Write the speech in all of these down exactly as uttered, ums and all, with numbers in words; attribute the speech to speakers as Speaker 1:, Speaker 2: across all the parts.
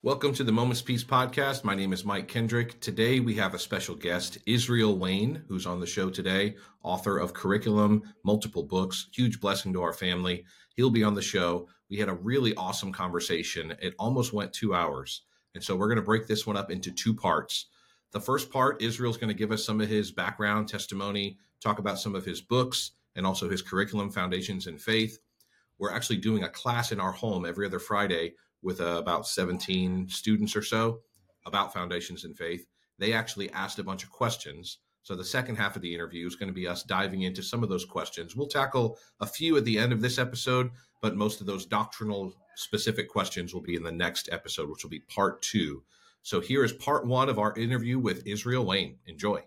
Speaker 1: Welcome to the Moments Peace podcast. My name is Mike Kendrick. Today we have a special guest, Israel Wayne, who's on the show today, author of Curriculum, multiple books, huge blessing to our family. He'll be on the show. We had a really awesome conversation. It almost went two hours. And so we're going to break this one up into two parts. The first part, Israel's going to give us some of his background, testimony, talk about some of his books, and also his curriculum, Foundations in Faith. We're actually doing a class in our home every other Friday with uh, about seventeen students or so about Foundations in Faith. They actually asked a bunch of questions. So the second half of the interview is going to be us diving into some of those questions. We'll tackle a few at the end of this episode, but most of those doctrinal specific questions will be in the next episode, which will be part two. So here is part one of our interview with Israel Wayne. Enjoy.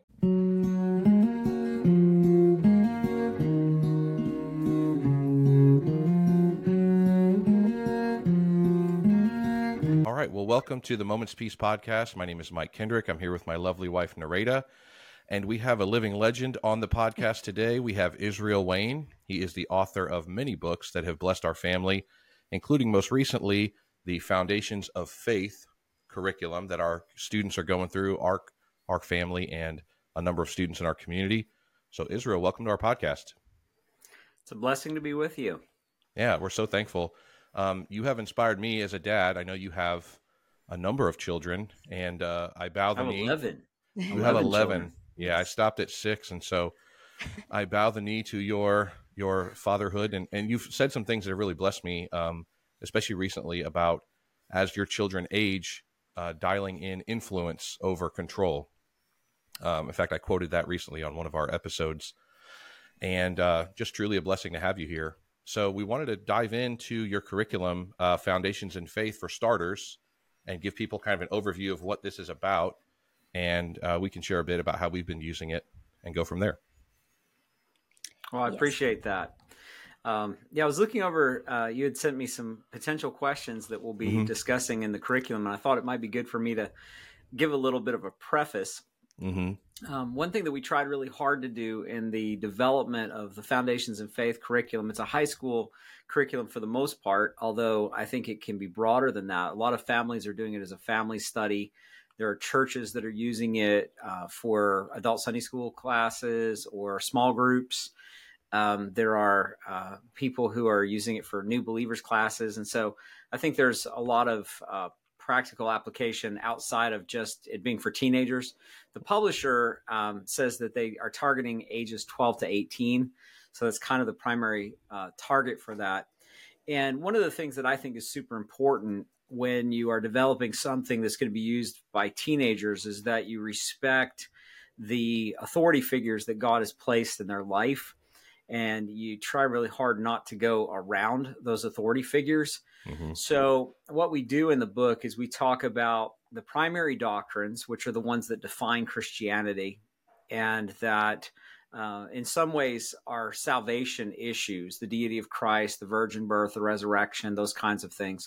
Speaker 1: All right. Well, welcome to the Moments Peace podcast. My name is Mike Kendrick. I'm here with my lovely wife, Nareda, and we have a living legend on the podcast today. We have Israel Wayne. He is the author of many books that have blessed our family, including most recently the Foundations of Faith curriculum that our students are going through, our, our family, and a number of students in our community. So, Israel, welcome to our podcast.
Speaker 2: It's a blessing to be with you.
Speaker 1: Yeah, we're so thankful. Um, you have inspired me as a dad. I know you have a number of children, and uh, I bow the
Speaker 2: I have
Speaker 1: knee.
Speaker 2: eleven.
Speaker 1: You have eleven.
Speaker 2: Children.
Speaker 1: Yeah, I stopped at six, and so I bow the knee to your your fatherhood. And, and you've said some things that have really blessed me, um, especially recently about as your children age, uh, dialing in influence over control. Um, in fact, I quoted that recently on one of our episodes, and uh, just truly a blessing to have you here. So we wanted to dive into your curriculum, uh, Foundations in Faith for starters, and give people kind of an overview of what this is about. And uh, we can share a bit about how we've been using it and go from there.
Speaker 2: Well, I
Speaker 3: Yes.
Speaker 2: appreciate that. Um, yeah, I was looking over, uh, you had sent me some potential questions that we'll be
Speaker 1: Mm-hmm.
Speaker 2: discussing in the curriculum, and I thought it might be good for me to give a little bit of a preface.
Speaker 1: Mm-hmm.
Speaker 2: Um, one thing that we tried really hard to do in the development of the Foundations in Faith curriculum, it's a high school curriculum for the most part, although I think it can be broader than that. A lot of families are doing it as a family study. There are churches that are using it uh, for adult Sunday school classes or small groups. Um, there are uh, people who are using it for new believers classes. And so I think there's a lot of uh, practical application outside of just it being for teenagers. The publisher um, says that they are targeting ages twelve to eighteen. So that's kind of the primary uh, target for that. And one of the things that I think is super important when you are developing something that's going to be used by teenagers is that you respect the authority figures that God has placed in their life. And you try really hard not to go around those authority figures.
Speaker 1: Mm-hmm.
Speaker 2: So what we do in the book is we talk about the primary doctrines, which are the ones that define Christianity, and that uh, in some ways are salvation issues, the deity of Christ, the virgin birth, the resurrection, those kinds of things.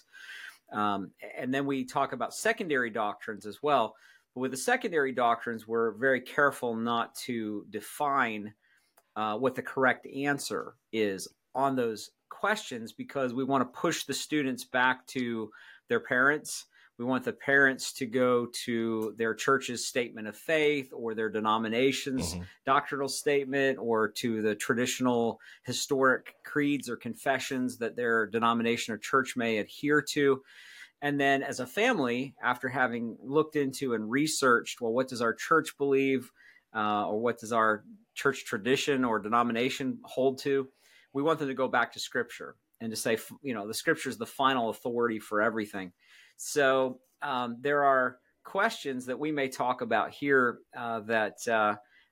Speaker 2: Um, and then we talk about secondary doctrines as well. But with the secondary doctrines, we're very careful not to define uh, what the correct answer is on those questions, because we want to push the students back to their parents. We want the parents to go to their church's statement of faith or their denomination's
Speaker 1: Mm-hmm.
Speaker 2: doctrinal statement, or to the traditional historic creeds or confessions that their denomination or church may adhere to. And then as a family, after having looked into and researched, well, what does our church believe, uh, or what does our church tradition or denomination hold to? We want them to go back to Scripture and to say, you know, the Scripture is the final authority for everything. So um, there are questions that we may talk about here uh, that uh,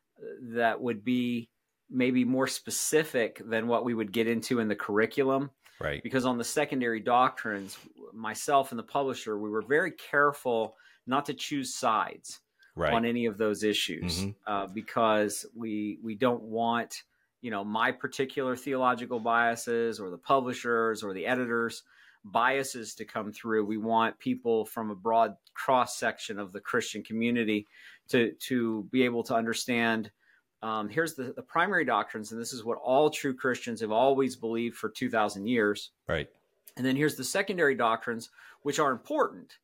Speaker 2: that would be maybe more specific than what we would get into in the curriculum.
Speaker 1: Right.
Speaker 2: Because on the secondary doctrines, myself and the publisher, we were very careful not to choose sides
Speaker 1: Right.
Speaker 2: on any of those issues,
Speaker 1: Mm-hmm.
Speaker 2: uh, because we we don't want, you know, my particular theological biases or the publishers or the editors' biases to come through. We want people from a broad cross section of the Christian community to to be able to understand. Um, here's the, the primary doctrines, and this is what all true Christians have always believed for two thousand years.
Speaker 1: Right.
Speaker 2: And then here's the secondary doctrines, which are important.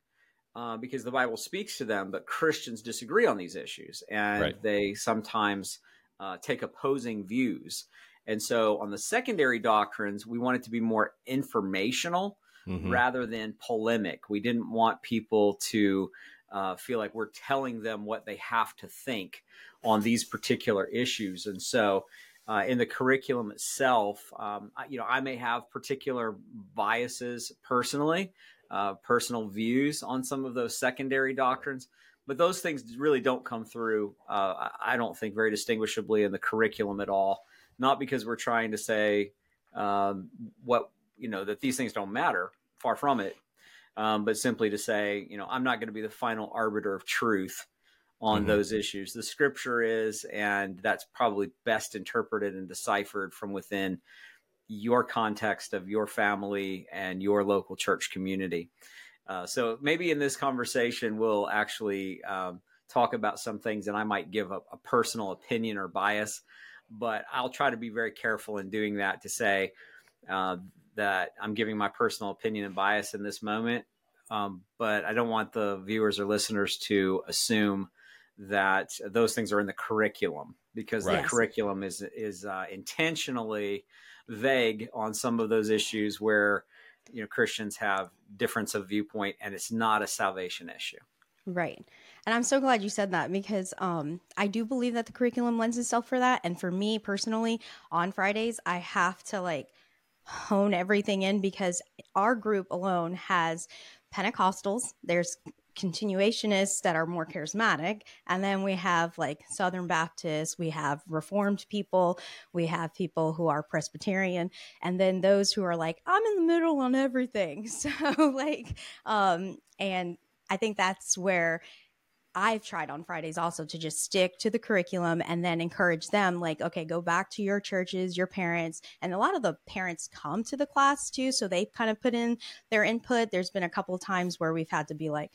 Speaker 2: uh, because the Bible speaks to them, but Christians disagree on these issues, and
Speaker 1: Right.
Speaker 2: they sometimes uh, take opposing views. And so on the secondary doctrines, we want it to be more informational
Speaker 1: Mm-hmm.
Speaker 2: rather than polemic. We didn't want people to uh, feel like we're telling them what they have to think on these particular issues. And so uh, in the curriculum itself, um, I, you know, I may have particular biases personally, uh, personal views on some of those secondary doctrines, but those things really don't come through, uh, I don't think, very distinguishably in the curriculum at all. Not because we're trying to say um, what, you know, that these things don't matter, far from it, um, but simply to say, you know, I'm not going to be the final arbiter of truth on
Speaker 1: Mm-hmm.
Speaker 2: those issues. The scripture is, and that's probably best interpreted and deciphered from within your context of your family and your local church community. Uh, so maybe in this conversation, we'll actually um, talk about some things, and I might give a, a personal opinion or bias, but I'll try to be very careful in doing that to say uh, that I'm giving my personal opinion and bias in this moment. Um, but I don't want the viewers or listeners to assume that those things are in the curriculum, because
Speaker 1: Right.
Speaker 2: the curriculum is is uh, intentionally vague on some of those issues where, you know, Christians have difference of viewpoint, and it's not a salvation issue.
Speaker 3: Right. And I'm so glad you said that, because um, I do believe that the curriculum lends itself for that. And for me personally, on Fridays, I have to like hone everything in, because our group alone has Pentecostals, there's continuationists that are more charismatic, and then we have like Southern Baptists, we have Reformed people, we have people who are Presbyterian, and then those who are like, I'm in the middle on everything. So like, um, and I think that's where I've tried on Fridays also to just stick to the curriculum and then encourage them, like, okay, go back to your churches, your parents. And a lot of the parents come to the class too, so they kind of put in their input. There's been a couple of times where we've had to be like,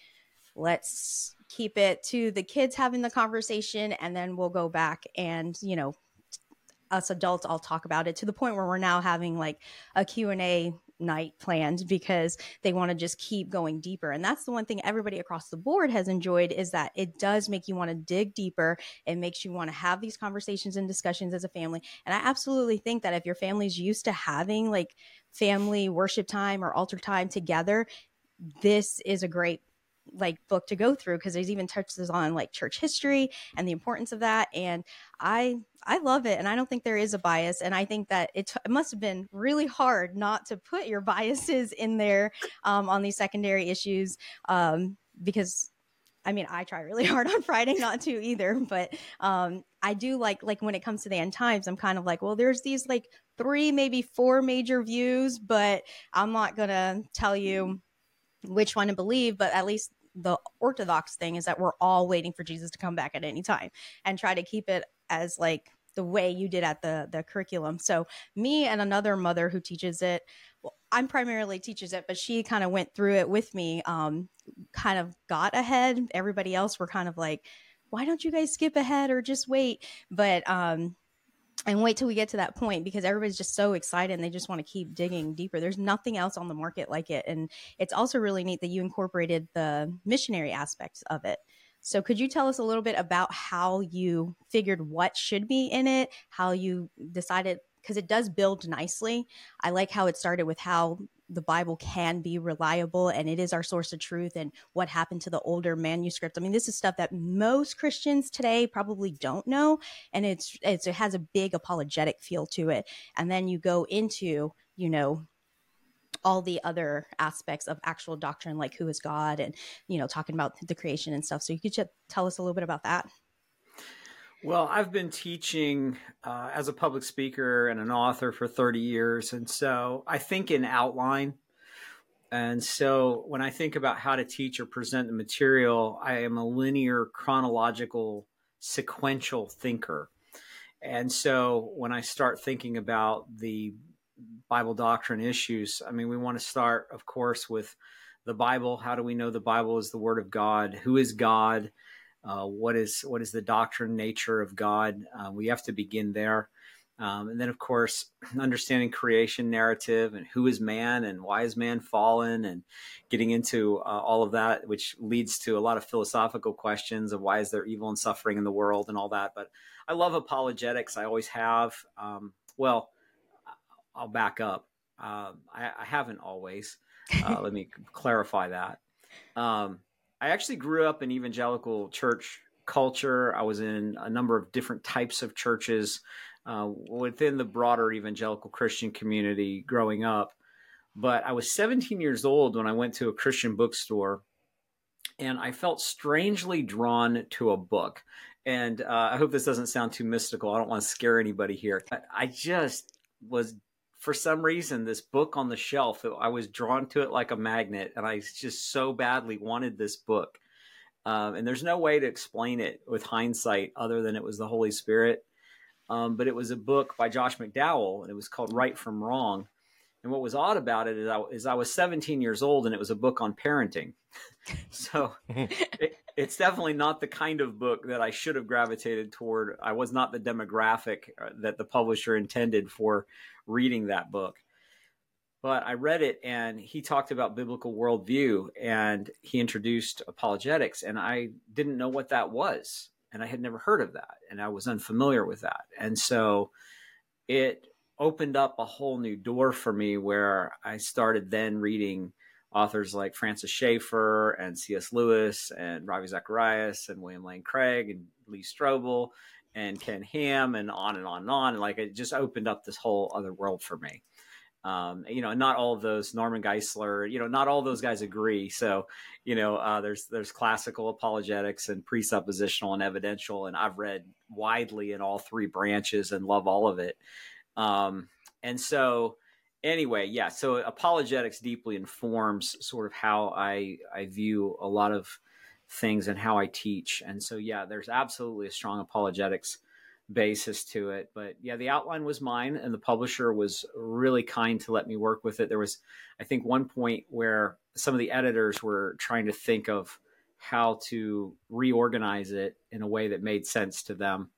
Speaker 3: let's keep it to the kids having the conversation, and then we'll go back and, you know, us adults all talk about it, to the point where we're now having like a Q and A night planned, because they want to just keep going deeper. And that's the one thing everybody across the board has enjoyed, is that it does make you want to dig deeper. It makes you want to have these conversations and discussions as a family. And I absolutely think that if your family's used to having like family worship time or altar time together, this is a great like book to go through, because there's even touches on like church history and the importance of that. And I I love it, and I don't think there is a bias. And I think that it, t- it must have been really hard not to put your biases in there um, on these secondary issues, um, because I mean, I try really hard on Friday not to either, but um, I do like, like when it comes to the end times, I'm kind of like, well, there's these like three, maybe four major views, but I'm not going to tell you which one to believe. But at least the orthodox thing is that we're all waiting for Jesus to come back at any time, and try to keep it as like the way you did at the the curriculum. So me and another mother who teaches it, well, I'm primarily teaches it, but she kind of went through it with me, um, kind of got ahead. Everybody else were kind of like, why don't you guys skip ahead or just wait? But um, and wait till we get to that point, because everybody's just so excited and they just want to keep digging deeper. There's nothing else on the market like it. And it's also really neat that you incorporated the missionary aspects of it. So could you tell us a little bit about how you figured what should be in it, how you decided, because it does build nicely. I like how it started with how the Bible can be reliable and it is our source of truth, and what happened to the older manuscripts. I mean, this is stuff that most Christians today probably don't know, and it's, it's it has a big apologetic feel to it. And then you go into, you know, all the other aspects of actual doctrine, like who is God, and, you know, talking about the creation and stuff. So you could just tell us a little bit about that.
Speaker 2: Well, I've been teaching uh, as a public speaker and an author for thirty years. And so I think in outline. And so when I think about how to teach or present the material, I am a linear, chronological, sequential thinker. And so when I start thinking about the Bible doctrine issues, I mean, we want to start, of course, with the Bible. How do we know the Bible is the Word of God? Who is God? Uh, what is what is the doctrine nature of God? Uh, we have to begin there. Um, and then, of course, understanding creation narrative and who is man and why is man fallen, and getting into uh, all of that, which leads to a lot of philosophical questions of why is there evil and suffering in the world and all that. But I love apologetics. I always have. Um, well, I'll back up. Uh, I, I haven't always. Uh, let me clarify that. Um, I actually grew up in evangelical church culture. I was in a number of different types of churches uh, within the broader evangelical Christian community growing up. But I was seventeen years old when I went to a Christian bookstore, and I felt strangely drawn to a book. And uh, I hope this doesn't sound too mystical. I don't want to scare anybody here. I just was, for some reason, this book on the shelf, I was drawn to it like a magnet, and I just so badly wanted this book. Um, and there's no way to explain it with hindsight other than it was the Holy Spirit. Um, but it was a book by Josh McDowell, and it was called Right from Wrong. And what was odd about it is I, is I was seventeen years old, and it was a book on parenting. So it, it's definitely not the kind of book that I should have gravitated toward. I was not the demographic that the publisher intended for reading that book. But I read it, and he talked about biblical worldview, and he introduced apologetics, and I didn't know what that was. And I had never heard of that, and I was unfamiliar with that. And so it opened up a whole new door for me, where I started then reading authors like Francis Schaeffer and C S Lewis and Ravi Zacharias and William Lane Craig and Lee Strobel and Ken Ham and on and on and on. And like, it just opened up this whole other world for me. Um, you know, and not all of those, Norman Geisler, you know, not all those guys agree. So, you know, uh, there's, there's classical apologetics and presuppositional and evidential. And I've read widely in all three branches and love all of it. Um, and so anyway, yeah, so apologetics deeply informs sort of how I, I view a lot of things and how I teach. And so, yeah, there's absolutely a strong apologetics basis to it. But yeah, the outline was mine, and the publisher was really kind to let me work with it. There was, I think, one point where some of the editors were trying to think of how to reorganize it in a way that made sense to them.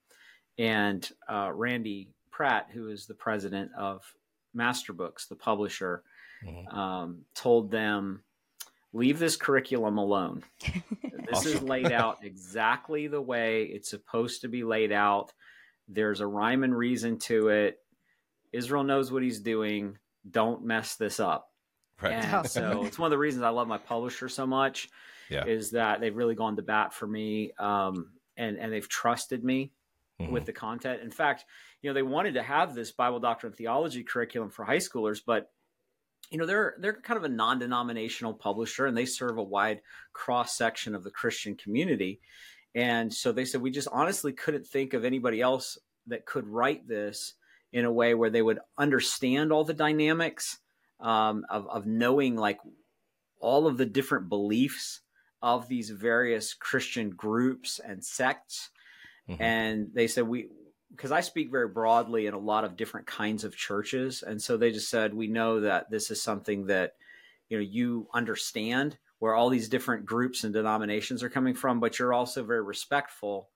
Speaker 2: And uh, Randy Pratt, who is the president of Master Books, the publisher, mm-hmm. um, told them, leave this curriculum alone. This awesome. Is laid out exactly the way it's supposed to be laid out. There's a rhyme and reason to it. Israel knows what he's doing. Don't mess this up. Right. And so it's one of the reasons I love my publisher so much, yeah. is that they've really gone to bat for me, um, and, and they've trusted me mm-hmm. with the content. In fact, you know, they wanted to have this Bible doctrine and theology curriculum for high schoolers, but you know, they're they're kind of a non-denominational publisher, and they serve a wide cross-section of the Christian community. And so they said, we just honestly couldn't think of anybody else that could write this in a way where they would understand all the dynamics um, of, of knowing like all of the different beliefs of these various Christian groups and sects. Mm-hmm. And they said, we, because I speak very broadly in a lot of different kinds of churches. And so they just said, we know that this is something that, you know, you understand where all these different groups and denominations are coming from, but you're also very respectful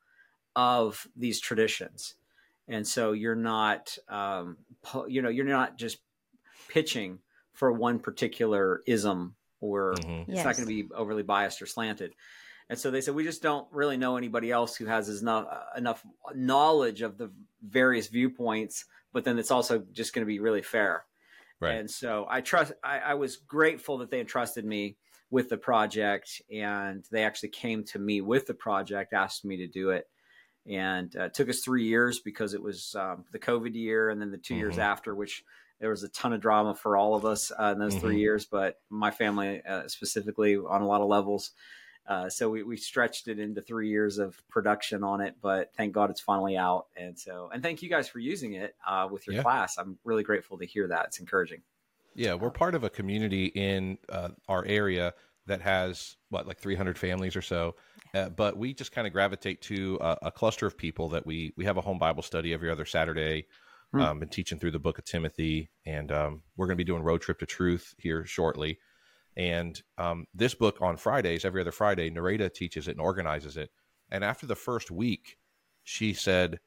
Speaker 2: of these traditions. And so you're not, um, you know, you're not just pitching for one particular ism, or mm-hmm. it's yes. not going to be overly biased or slanted. And so they said, we just don't really know anybody else who has enough, enough knowledge of the various viewpoints, but then it's also just going to be really fair. Right. And so I trust, I, I was grateful that they entrusted me with the project, and they actually came to me with the project, asked me to do it. And uh, it took us three years because it was um, the COVID year, and then the two mm-hmm. years after, which there was a ton of drama for all of us uh, in those mm-hmm. three years, but my family uh, specifically on a lot of levels. Uh, so we, we stretched it into three years of production on it, but thank God it's finally out. And so, and thank you guys for using it uh, with your yeah. class. I'm really grateful to hear that. It's encouraging.
Speaker 1: Yeah, we're part of a community in uh, our area that has, what, like three hundred families or so. Uh, but we just kind of gravitate to a, a cluster of people that we we have a home Bible study every other Saturday. Hmm. Um, been teaching through the book of Timothy, and um, we're going to be doing Road Trip to Truth here shortly. And um, this book on Fridays, every other Friday, Nareda teaches it and organizes it. And after the first week, she said,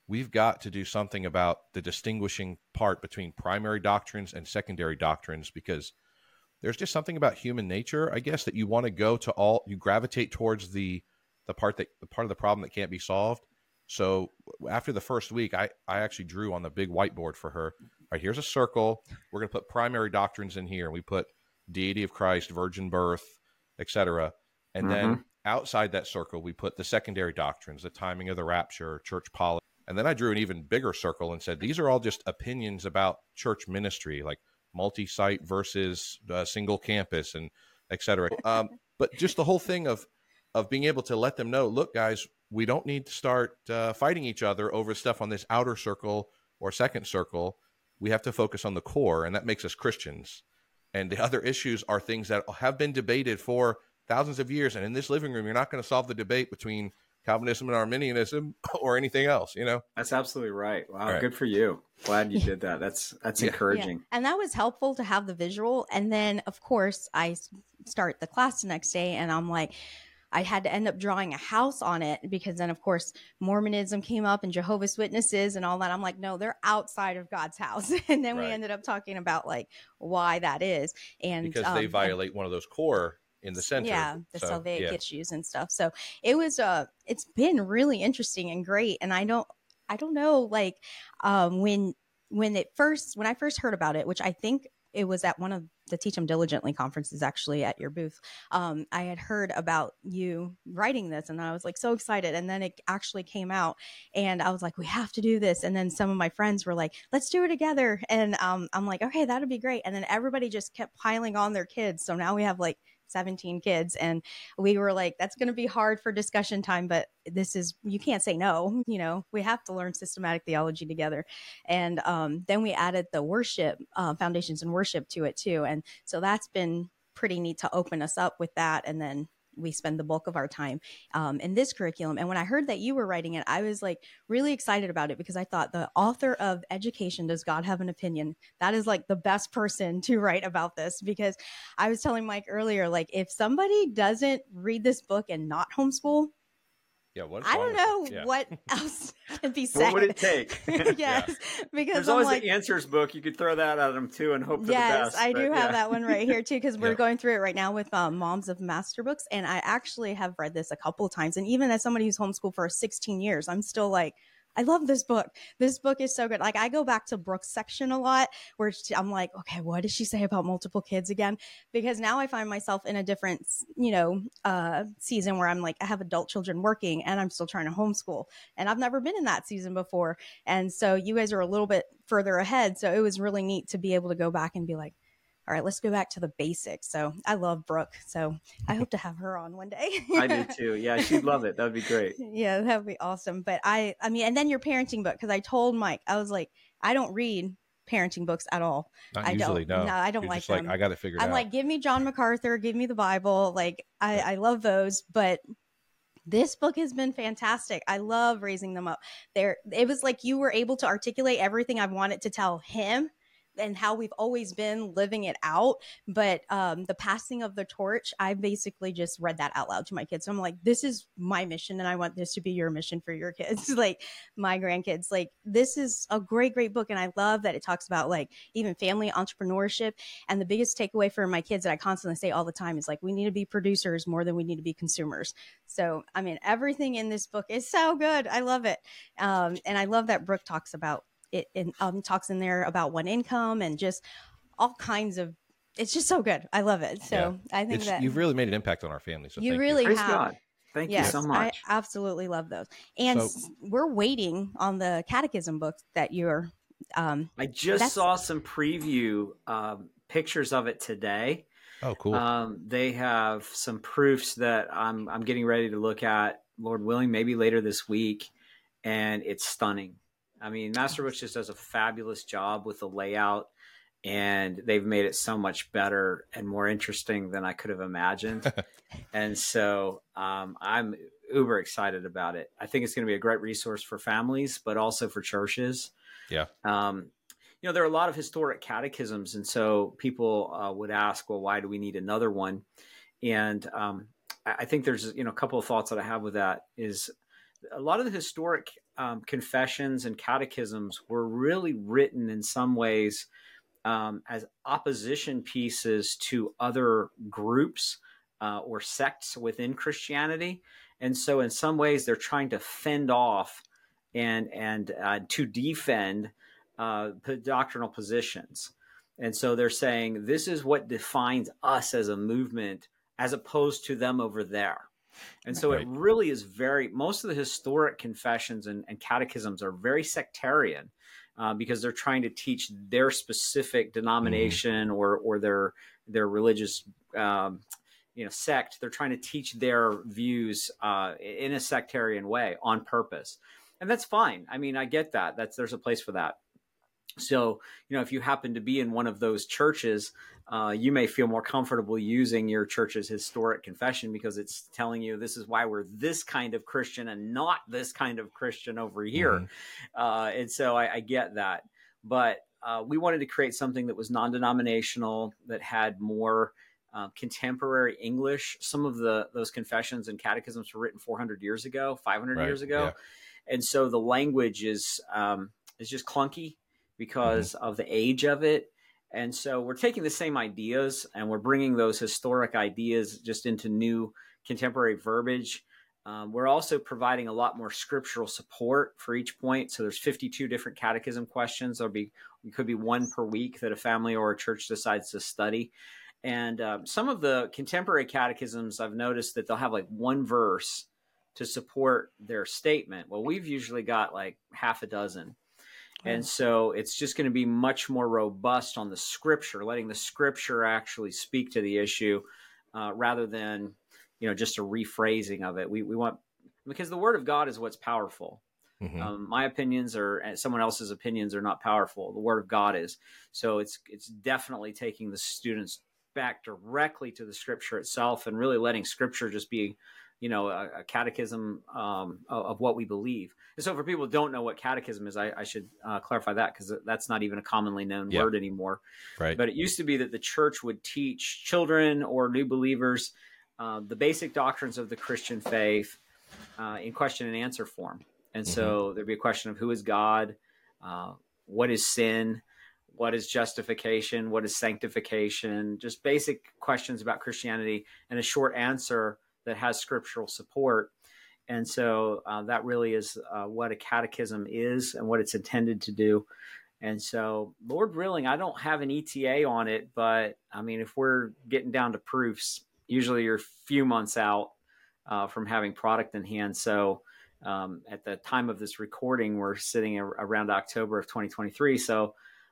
Speaker 1: we've got to do something about the distinguishing part between primary doctrines and secondary doctrines, because there's just something about human nature, I guess, that you want to go to all, you gravitate towards the the part that the part of the problem that can't be solved. So after the first week, I, I actually drew on the big whiteboard for her. All right, here's a circle. We're going to put primary doctrines in here. We put deity of Christ, virgin birth, et cetera. And mm-hmm. then outside that circle, we put the secondary doctrines, the timing of the rapture, church policy. And then I drew an even bigger circle and said, these are all just opinions about church ministry, like multi-site versus uh, single campus and et cetera. Um, but just the whole thing of, of being able to let them know, look, guys, we don't need to start uh, fighting each other over stuff on this outer circle or second circle. We have to focus on the core, and that makes us Christians. And the other issues are things that have been debated for thousands of years. And in this living room, you're not going to solve the debate between Calvinism and Arminianism or anything else, you know?
Speaker 2: That's absolutely right. Wow. Right. Good for you. Glad you did that. That's, that's yeah. encouraging.
Speaker 3: Yeah. And that was helpful to have the visual. And then of course I start the class the next day and I'm like, I had to end up drawing a house on it because then of course Mormonism came up and Jehovah's Witnesses and all that. I'm like, no, they're outside of God's house. And then right. we ended up talking about like why that is. And
Speaker 1: because
Speaker 3: um,
Speaker 1: they violate and, one of those core in the center.
Speaker 3: Yeah, the
Speaker 1: so,
Speaker 3: Salvific
Speaker 1: yeah.
Speaker 3: issues and stuff. So it was uh it's been really interesting and great. And I don't I don't know like um when when it first when I first heard about it, which I think it was at one of the Teach Them Diligently conferences actually at your booth. Um, I had heard about you writing this and I was like so excited. And then it actually came out and I was like, we have to do this. And then some of my friends were like, let's do it together. And um, I'm like, okay, that'd be great. And then everybody just kept piling on their kids. So now we have like seventeen kids and we were like, that's going to be hard for discussion time, but this is, you can't say no, you know, we have to learn systematic theology together. And um, then we added the worship, uh, foundations and worship to it too. And so that's been pretty neat to open us up with that. And then we spend the bulk of our time um, in this curriculum. And when I heard that you were writing it, I was like really excited about it because I thought the author of Education, Does God Have an Opinion? That is like the best person to write about this, because I was telling Mike earlier, like if somebody doesn't read this book and not homeschool,
Speaker 1: Yeah, what
Speaker 3: I don't know yeah. what else can be said.
Speaker 2: What would it take?
Speaker 3: yes,
Speaker 2: yeah.
Speaker 3: because
Speaker 2: there's
Speaker 3: I'm
Speaker 2: always
Speaker 3: like,
Speaker 2: the answers book. You could throw that at them too and hope for
Speaker 3: yes,
Speaker 2: the best.
Speaker 3: Yes, I do
Speaker 2: but,
Speaker 3: have
Speaker 2: yeah.
Speaker 3: that one right here too, because we're
Speaker 1: yeah.
Speaker 3: going through it right now with um, Moms of Master Books, and I actually have read this a couple of times. And even as somebody who's homeschooled for sixteen years, I'm still like, I love this book. This book is so good. Like I go back to Brooke's section a lot where I'm like, okay, what did she say about multiple kids again? Because now I find myself in a different, you know, uh, season where I'm like, I have adult children working and I'm still trying to homeschool. And I've never been in that season before. And so you guys are a little bit further ahead. So it was really neat to be able to go back and be like, all right, let's go back to the basics. So I love Brooke. So I hope to have her on one day.
Speaker 2: I do too. Yeah, she'd love it. That'd be great.
Speaker 3: Yeah, that'd be awesome. But I, I mean, and then your parenting book, because I told Mike, I was like, I don't read parenting books at all.
Speaker 1: Not
Speaker 3: I
Speaker 1: usually,
Speaker 3: don't.
Speaker 1: no.
Speaker 3: No, I don't
Speaker 1: You're
Speaker 3: like
Speaker 1: just
Speaker 3: them.
Speaker 1: Like, I got to figure it
Speaker 3: I'm
Speaker 1: out.
Speaker 3: like, give me John MacArthur, give me the Bible. Like, I, I love those, but this book has been fantastic. I love raising them up. There, it was like you were able to articulate everything I wanted to tell him and how we've always been living it out. But um, the passing of the torch, I basically just read that out loud to my kids. So I'm like, this is my mission and I want this to be your mission for your kids, like my grandkids. Like this is a great, great book. And I love that it talks about like even family entrepreneurship. And the biggest takeaway for my kids that I constantly say all the time is like, we need to be producers more than we need to be consumers. So, I mean, everything in this book is so good. I love it. Um, and I love that Brooke talks about it and um, talks in there about one income and just all kinds of, it's just so good. I love it. So yeah. I think
Speaker 1: it's,
Speaker 3: that
Speaker 1: you've really made an impact on our family. So
Speaker 3: you
Speaker 1: thank
Speaker 3: really
Speaker 1: you.
Speaker 2: Praise
Speaker 3: have.
Speaker 2: God. Thank
Speaker 3: yes,
Speaker 2: you so much.
Speaker 3: I absolutely love those. And
Speaker 1: So,
Speaker 3: we're waiting on the catechism books that you're, um,
Speaker 2: I just saw some preview um, pictures of it today.
Speaker 1: Oh, cool.
Speaker 2: Um, they have some proofs that I'm, I'm getting ready to look at, Lord willing, maybe later this week. And it's stunning. I mean, Masterbooks just does a fabulous job with the layout, and they've made it so much better and more interesting than I could have imagined. And so um, I'm uber excited about it. I think it's going to be a great resource for families, but also for churches.
Speaker 1: Yeah.
Speaker 2: Um, you know, there are a lot of historic catechisms. And so people uh, would ask, well, why do we need another one? And um, I think there's, you know, a couple of thoughts that I have with that is a lot of the historic um, confessions and catechisms were really written in some ways um, as opposition pieces to other groups uh, or sects within Christianity. And so in some ways they're trying to fend off and, and uh, to defend uh, doctrinal positions. And so they're saying, this is what defines us as a movement, as opposed to them over there. And so right. It really is very, most of the historic confessions and, and catechisms are very sectarian uh, because they're trying to teach their specific denomination mm. or, or their, their religious, um, you know, sect. They're trying to teach their views uh, in a sectarian way on purpose. And that's fine. I mean, I get that. That's, there's a place for that. So, you know, if you happen to be in one of those churches, uh, you may feel more comfortable using your church's historic confession because it's telling you this is why we're this kind of Christian and not this kind of Christian over here. Mm-hmm. Uh, and so I, I get that. But uh, we wanted to create something that was non-denominational, that had more uh, contemporary English. Some of the those confessions and catechisms were written four hundred years ago, five hundred right. years ago. Yeah. And so the language is um, is just clunky because mm-hmm. of the age of it. And so we're taking the same ideas and we're bringing those historic ideas just into new contemporary verbiage. Um, we're also providing a lot more scriptural support for each point. So there's fifty-two different catechism questions. There'll be, it could be one per week that a family or a church decides to study. And um, some of the contemporary catechisms, I've noticed that they'll have like one verse to support their statement. Well, we've usually got like half a dozen. And so it's just going to be much more robust on the scripture, letting the scripture actually speak to the issue uh, rather than, you know, just a rephrasing of it. We we want, because the word of God is what's powerful. Mm-hmm. Um, my opinions or someone else's opinions are not powerful. The word of God is. So it's it's definitely taking the students back directly to the scripture itself and really letting scripture just be, you know, a, a catechism um, of, of what we believe. And so for people who don't know what catechism is, I, I should uh, clarify that because that's not even a commonly known yeah. word anymore.
Speaker 1: Right.
Speaker 2: But it used to be that the church would teach children or new believers uh, the basic doctrines of the Christian faith uh, in question and answer form. And mm-hmm. so there'd be a question of who is God, uh, what is sin, what is justification, what is sanctification, just basic questions about Christianity and a short answer that has scriptural support. And so uh, that really is uh, what a catechism is and what it's intended to do. And so, Lord willing, I don't have an E T A on it, but I mean, if we're getting down to proofs, usually you're a few months out uh, from having product in hand. So um, at the time of this recording, we're sitting around October of twenty twenty-three. So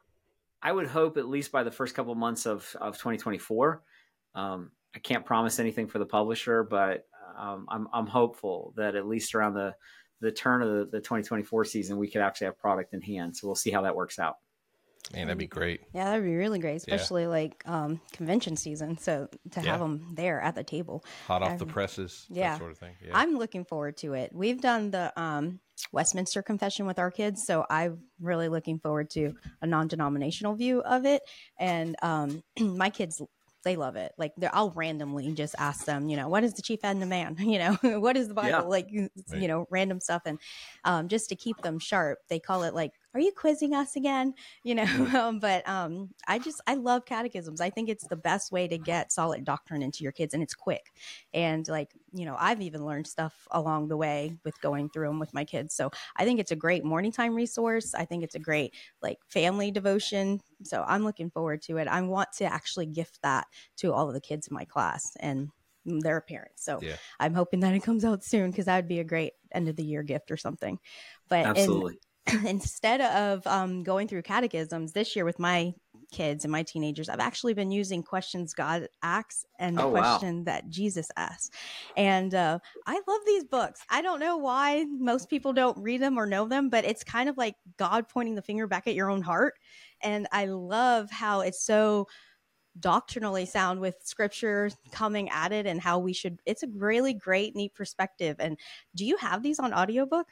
Speaker 2: I would hope at least by the first couple of months of, of twenty twenty-four. Um, I can't promise anything for the publisher, but um, I'm I'm hopeful that at least around the, the turn of the, the twenty twenty-four season, we could actually have product in hand. So we'll see how that works out.
Speaker 1: Man, that'd be great.
Speaker 3: Yeah, that'd be really great, especially yeah. like um, convention season. So to yeah. have them there at the table.
Speaker 1: Hot off I, the presses,
Speaker 3: yeah.
Speaker 1: that sort of thing. Yeah.
Speaker 3: I'm looking forward to it. We've done the um, Westminster Confession with our kids, so I'm really looking forward to a non-denominational view of it. And um, my kids, they love it. Like I'll randomly just ask them, you know, what is the chief end of man? You know, what is the Bible? Yeah. Like, you right. know, random stuff. And um, just to keep them sharp, they call it like, are you quizzing us again? You know, um, but um, I just, I love catechisms. I think it's the best way to get solid doctrine into your kids, and it's quick. And like, you know, I've even learned stuff along the way with going through them with my kids. So I think it's a great morning time resource. I think it's a great like family devotion. So I'm looking forward to it. I want to actually gift that to all of the kids in my class and their parents. So yeah. I'm hoping that it comes out soon because that would be a great end of the year gift or something. But
Speaker 2: absolutely. In,
Speaker 3: instead of um, going through catechisms this year with my kids and my teenagers, I've actually been using questions God asks and the oh, question wow. that Jesus asks. And uh, I love these books. I don't know why most people don't read them or know them, but it's kind of like God pointing the finger back at your own heart. And I love how it's so doctrinally sound with scripture coming at it and how we should, it's a really great, neat perspective. And do you have these on audiobook?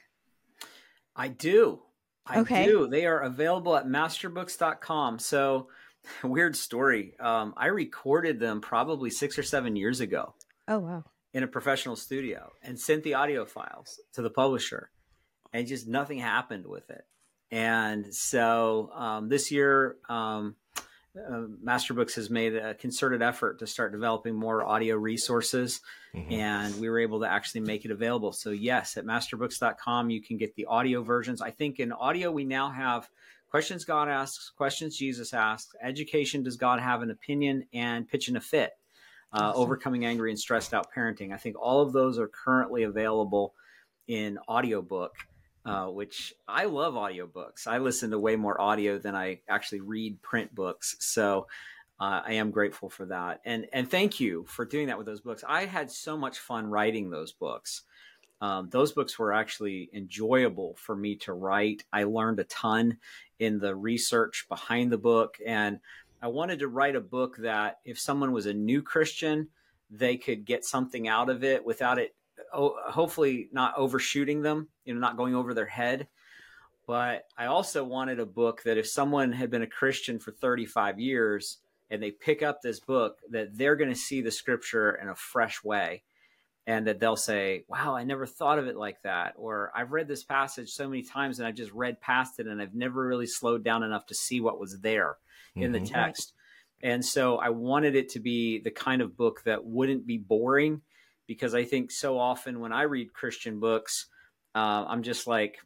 Speaker 2: I do. I
Speaker 3: okay.
Speaker 2: do. They are available at masterbooks dot com. So weird story. Um, I recorded them probably six or seven years ago.
Speaker 3: Oh, wow.
Speaker 2: in a professional studio and sent the audio files to the publisher, and just nothing happened with it. And so um, this year, um, uh, Masterbooks has made a concerted effort to start developing more audio resources, mm-hmm. and we were able to actually make it available. So yes, at masterbooks dot com, you can get the audio versions. I think in audio, we now have Questions God Asks, Questions Jesus Asks, Education, Does God Have an Opinion, and Pitch and a Fit, uh, awesome. Overcoming Angry and Stressed Out Parenting. I think all of those are currently available in audiobook. Uh, which I love audiobooks. I listen to way more audio than I actually read print books. So uh, I am grateful for that. And and thank you for doing that with those books. I had so much fun writing those books. Um, those books were actually enjoyable for me to write. I learned a ton in the research behind the book. And I wanted to write a book that if someone was a new Christian, they could get something out of it without it hopefully not overshooting them, you know, not going over their head. But I also wanted a book that if someone had been a Christian for thirty-five years and they pick up this book, that they're going to see the scripture in a fresh way, and that they'll say, wow, I never thought of it like that. Or I've read this passage so many times and I just read past it and I've never really slowed down enough to see what was there mm-hmm. in the text. And so I wanted it to be the kind of book that wouldn't be boring, because I think so often when I read Christian books, uh, I'm just like,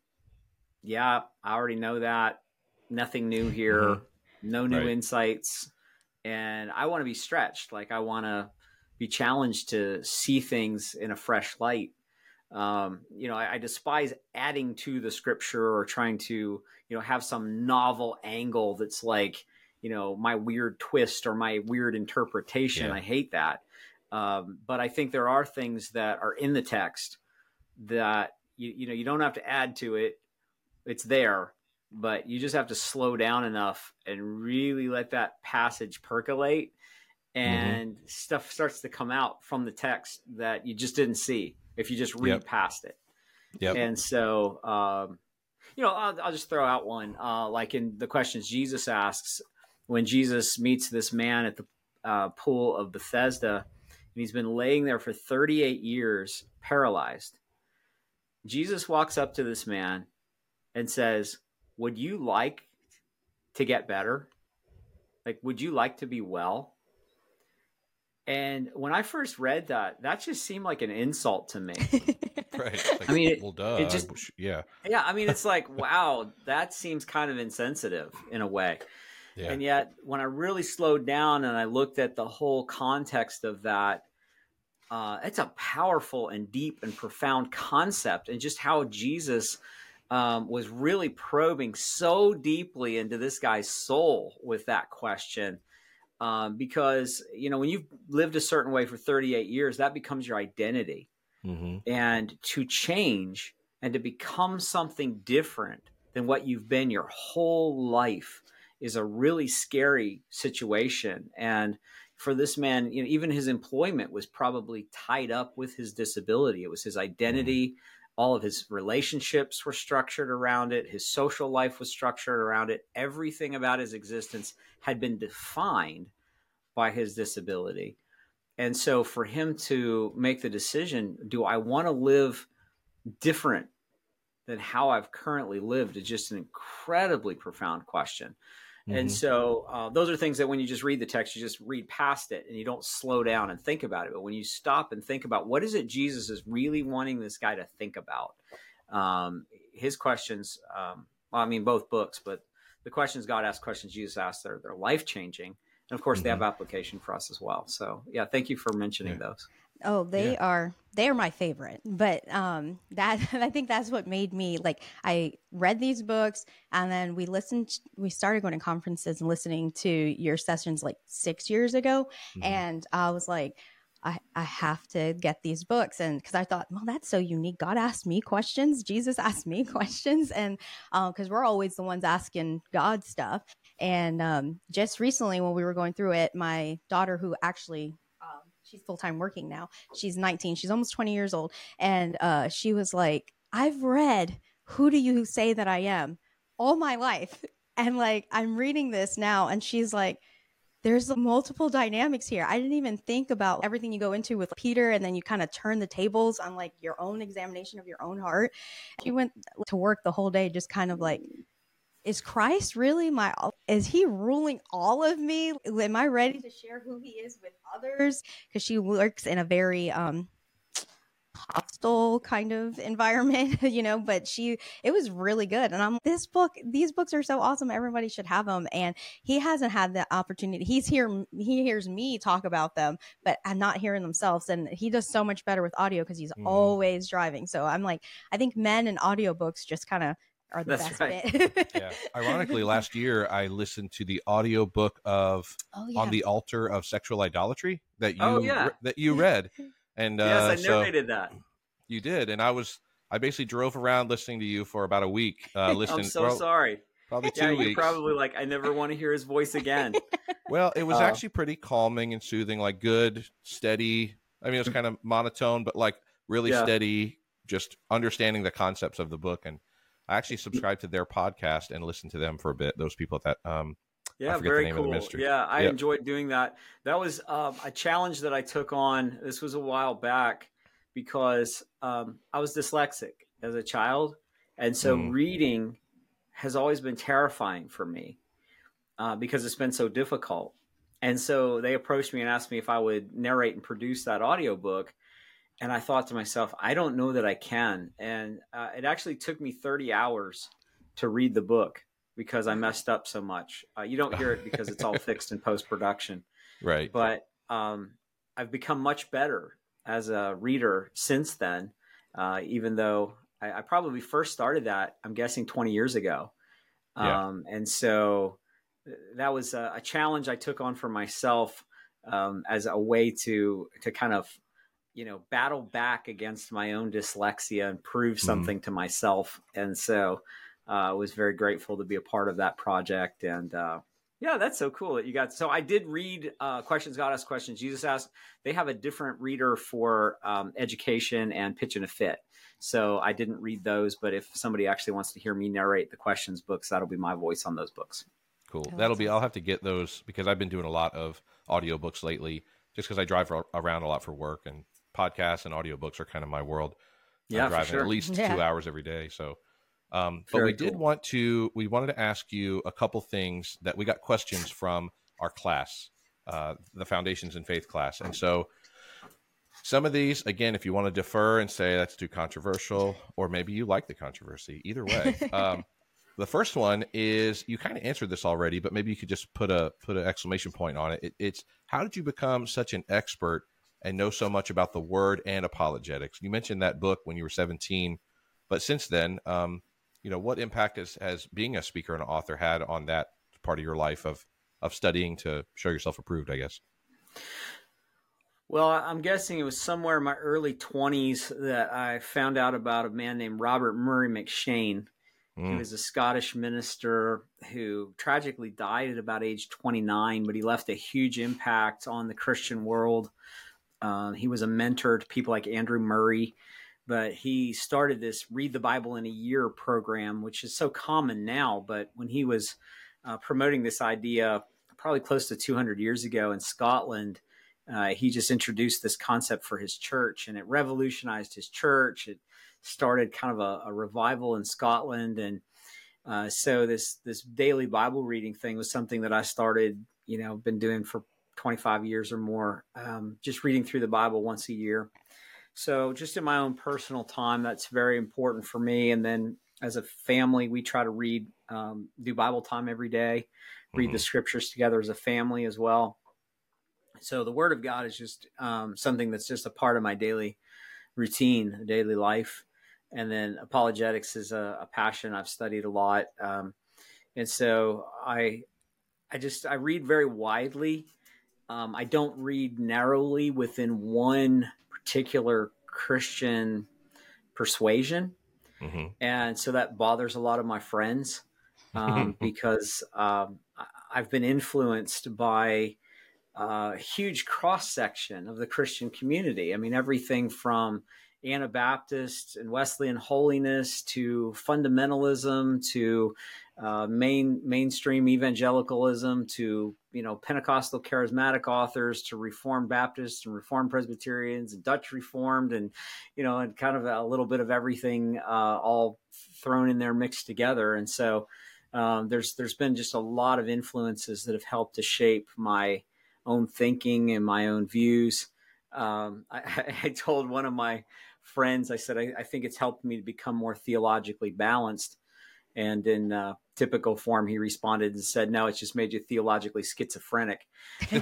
Speaker 2: yeah, I already know that. Nothing new here. Mm-hmm. No new right. insights. And I want to be stretched. Like I want to be challenged to see things in a fresh light. Um, you know, I, I despise adding to the scripture or trying to, you know, have some novel angle that's like, you know, my weird twist or my weird interpretation. Yeah. I hate that. Um, but I think there are things that are in the text that, you, you know, you don't have to add to it. It's there, but you just have to slow down enough and really let that passage percolate, and mm-hmm. stuff starts to come out from the text that you just didn't see if you just read yep. past it. Yep. And so, um, you know, I'll, I'll just throw out one, uh, like in the Questions Jesus Asks, when Jesus meets this man at the uh, pool of Bethesda, and he's been laying there for thirty-eight years, paralyzed. Jesus walks up to this man and says, would you like to get better? Like, would you like to be well? And when I first read that, that just seemed like an insult to me.
Speaker 1: Right. Like,
Speaker 2: I mean, it,
Speaker 1: well, duh.
Speaker 2: it just,
Speaker 1: yeah.
Speaker 2: Yeah. I mean, it's like, wow, that seems kind of insensitive in a way. Yeah. And yet when I really slowed down and I looked at the whole context of that, uh, it's a powerful and deep and profound concept, and just how Jesus um, was really probing so deeply into this guy's soul with that question. Um, because, you know, when you've lived a certain way for thirty-eight years, that becomes your identity. Mm-hmm. And to change and to become something different than what you've been your whole life is a really scary situation. And for this man, you know, even his employment was probably tied up with his disability. It was his identity. Mm-hmm. All of his relationships were structured around it. His social life was structured around it. Everything about his existence had been defined by his disability. And so for him to make the decision, do I want to live different than how I've currently lived, is just an incredibly profound question. Mm-hmm. And so uh, those are things that when you just read the text, you just read past it and you don't slow down and think about it. But when you stop and think about what is it Jesus is really wanting this guy to think about, um, his questions, um, well, I mean, both books, but the Questions God Asks, Questions Jesus Asks, they're, they're life-changing. And of course, mm-hmm. they have application for us as well. So yeah, thank you for mentioning yeah. those.
Speaker 3: Oh, they
Speaker 1: yeah.
Speaker 3: are, they are my favorite, but, um, that, I think that's what made me, like, I read these books and then we listened, we started going to conferences and listening to your sessions like six years ago. Mm-hmm. And I was like, I, I have to get these books. And cause I thought, well, that's so unique. God asked me questions. Jesus asked me questions. And, um, cause we're always the ones asking God stuff. And, um, just recently when we were going through it, my daughter, who actually, she's full-time working now. She's nineteen. She's almost twenty years old. And uh, she was like, I've read Who Do You Say That I Am all my life. And like, I'm reading this now. And she's like, there's multiple dynamics here. I didn't even think about everything you go into with Peter, and then you kind of turn the tables on like your own examination of your own heart. She went to work the whole day just kind of like, is Christ really my, is he ruling all of me? Am I ready to share who he is with others? Because she works in a very um hostile kind of environment, you know, but she, it was really good. And I'm, this book, these books are so awesome. Everybody should have them. And he hasn't had the opportunity. He's here, he hears me talk about them, but I'm not hearing themselves. And he does so much better with audio because he's mm. always driving. So I'm like, I think men and audiobooks just kind of are the
Speaker 2: That's
Speaker 3: best
Speaker 2: right.
Speaker 3: bit.
Speaker 1: Yeah. Ironically, last year I listened to the audiobook of
Speaker 3: oh, yeah.
Speaker 1: On the Altar of Sexual Idolatry that you,
Speaker 2: oh, yeah.
Speaker 1: that you read. And,
Speaker 2: yes,
Speaker 1: uh,
Speaker 2: I narrated
Speaker 1: so
Speaker 2: that.
Speaker 1: You did. And I was, I basically drove around listening to you for about a week. Uh, listening,
Speaker 2: I'm so
Speaker 1: well,
Speaker 2: sorry.
Speaker 1: Probably two
Speaker 2: yeah,
Speaker 1: weeks.
Speaker 2: You're probably like, I never want to hear his voice again.
Speaker 1: Well, it was
Speaker 2: uh,
Speaker 1: actually pretty calming and soothing, like good, steady. I mean, it was kind of monotone, but like really yeah. steady, just understanding the concepts of the book. And I actually subscribed to their podcast and listened to them for a bit. Those people at that, um,
Speaker 2: yeah,
Speaker 1: I forget
Speaker 2: very
Speaker 1: the name
Speaker 2: cool.
Speaker 1: of the ministry.
Speaker 2: Yeah, I
Speaker 1: yep.
Speaker 2: enjoyed doing that. That was um, a challenge that I took on. This was a while back because um, I was dyslexic as a child. And so mm. reading has always been terrifying for me uh, because it's been so difficult. And so they approached me and asked me if I would narrate and produce that audiobook. And I thought to myself, I don't know that I can. And uh, it actually took me thirty hours to read the book because I messed up so much. Uh, you don't hear it because it's all fixed in post-production.
Speaker 1: Right.
Speaker 2: But um, I've become much better as a reader since then, uh, even though I, I probably first started that, I'm guessing twenty years ago.
Speaker 1: Yeah.
Speaker 2: Um, and so that was a, a challenge I took on for myself um, as a way to to kind of, you know, battle back against my own dyslexia and prove something mm. to myself. And so I uh, was very grateful to be a part of that project. And uh, yeah, that's so cool that you got. So I did read uh, Questions God Asked, Questions Jesus Asked. They have a different reader for um, education and Pitch in a Fit. So I didn't read those, but if somebody actually wants to hear me narrate the questions books, that'll be my voice on those books.
Speaker 1: Cool. Oh, that'll be, awesome. I'll have to get those because I've been doing a lot of audiobooks lately just because I drive around a lot for work, and podcasts and audiobooks are kind of my world.
Speaker 2: Yeah,
Speaker 1: I'm driving
Speaker 2: for sure.
Speaker 1: at least
Speaker 3: yeah.
Speaker 1: two hours every day. So, um, but
Speaker 2: Very
Speaker 1: we did
Speaker 2: cool.
Speaker 1: want to, we wanted to ask you a couple things that we got questions from our class, uh, the Foundations in Faith class. And so some of these, again, if you want to defer and say that's too controversial, or maybe you like the controversy, either way. um, the first one is, you kind of answered this already, but maybe you could just put a, put an exclamation point on it. it. It's, how did you become such an expert and know so much about the word and apologetics? You mentioned that book when you were seventeen, but since then, um, you know, what impact has, has being a speaker and author had on that part of your life of, of studying to show yourself approved, I guess?
Speaker 2: Well, I'm guessing it was somewhere in my early twenties that I found out about a man named Robert Murray McShane. Mm. He was a Scottish minister who tragically died at about age twenty-nine, but he left a huge impact on the Christian world. Uh, he was a mentor to people like Andrew Murray, but he started this Read the Bible in a Year program, which is so common now. But when he was uh, promoting this idea probably close to two hundred years ago in Scotland, uh, he just introduced this concept for his church, and it revolutionized his church. It started kind of a, a revival in Scotland. And uh, so this this daily Bible reading thing was something that I started, you know, been doing for twenty-five years or more, um, just reading through the Bible once a year. So just in my own personal time, that's very important for me. And then as a family, we try to read, um, do Bible time every day, read mm-hmm. the scriptures together as a family as well. So the Word of God is just um, something that's just a part of my daily routine, daily life. And then apologetics is a, a passion I've studied a lot. Um, and so I, I just, I read very widely. Um, I don't read narrowly within one particular Christian persuasion. Mm-hmm. And so that bothers a lot of my friends um, because um, I've been influenced by a huge cross-section of the Christian community. I mean, everything from Anabaptist and Wesleyan holiness to fundamentalism to uh, main mainstream evangelicalism to, you know, Pentecostal charismatic authors to Reformed Baptists and Reformed Presbyterians and Dutch Reformed and, you know, and kind of a little bit of everything uh, all thrown in there mixed together. And so um, there's there's been just a lot of influences that have helped to shape my own thinking and my own views. Um, I, I told one of my friends, I said, I, I think it's helped me to become more theologically balanced. And in uh, typical form, he responded and said, no, it's just made you theologically schizophrenic. Uh,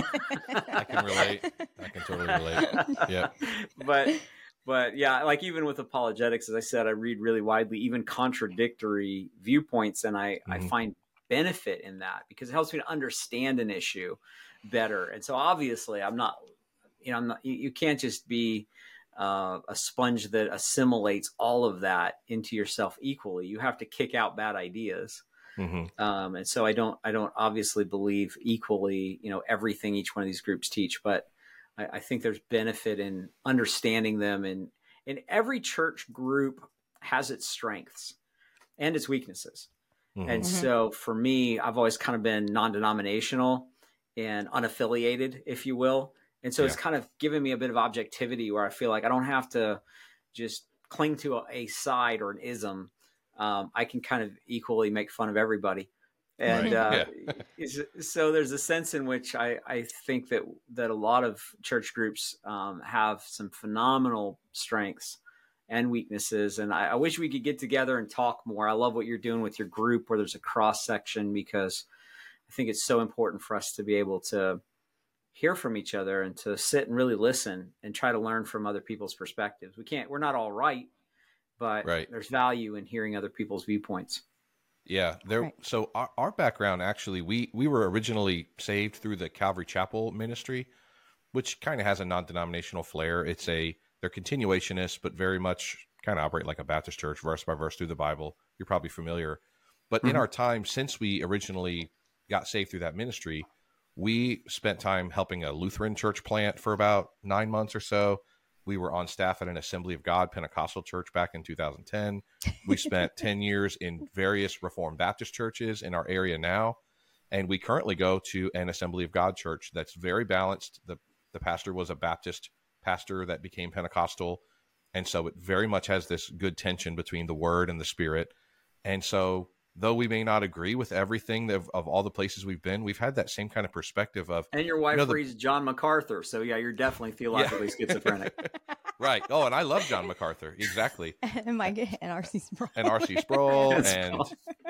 Speaker 1: I can relate. I can totally relate. Yeah.
Speaker 2: But, but yeah, like even with apologetics, as I said, I read really widely, even contradictory viewpoints. And I, mm-hmm. I find benefit in that because it helps me to understand an issue better. And so obviously I'm not, you know, I'm not, you, you can't just be uh, a sponge that assimilates all of that into yourself equally. You have to kick out bad ideas. Mm-hmm. Um, and so I don't, I don't obviously believe equally, you know, everything each one of these groups teach, but I, I think there's benefit in understanding them. And, and every church group has its strengths and its weaknesses. Mm-hmm. And mm-hmm. so for me, I've always kind of been non-denominational and unaffiliated, if you will. And so yeah. it's kind of given me a bit of objectivity where I feel like I don't have to just cling to a, a side or an ism. Um, I can kind of equally make fun of everybody. And right. uh, yeah. so there's a sense in which I, I think that, that a lot of church groups um, have some phenomenal strengths and weaknesses. And I, I wish we could get together and talk more. I love what you're doing with your group where there's a cross section, because I think it's so important for us to be able to hear from each other and to sit and really listen and try to learn from other people's perspectives. We can't, we're not all right, but right. there's value in hearing other people's viewpoints.
Speaker 1: Yeah. There. Right. So our, our background, actually, we, we were originally saved through the Calvary Chapel ministry, which kind of has a non-denominational flair. It's a, they're continuationists, but very much kind of operate like a Baptist church, verse by verse through the Bible. You're probably familiar, but mm-hmm. in our time, since we originally got saved through that ministry, we spent time helping a Lutheran church plant for about nine months or so. We were on staff at an Assembly of God Pentecostal church back in two thousand ten. We spent ten years in various Reformed Baptist churches in our area now. And we currently go to an Assembly of God church that's very balanced. The, the pastor was a Baptist pastor that became Pentecostal. And so it very much has this good tension between the word and the spirit. And so though we may not agree with everything of, of all the places we've been, we've had that same kind of perspective of...
Speaker 2: And your wife
Speaker 1: you know, the,
Speaker 2: reads John MacArthur, so yeah, you're definitely theologically yeah. schizophrenic.
Speaker 1: Right. Oh, and I love John MacArthur. Exactly.
Speaker 3: and Mike and R C Sproul.
Speaker 1: And R C Sproul. and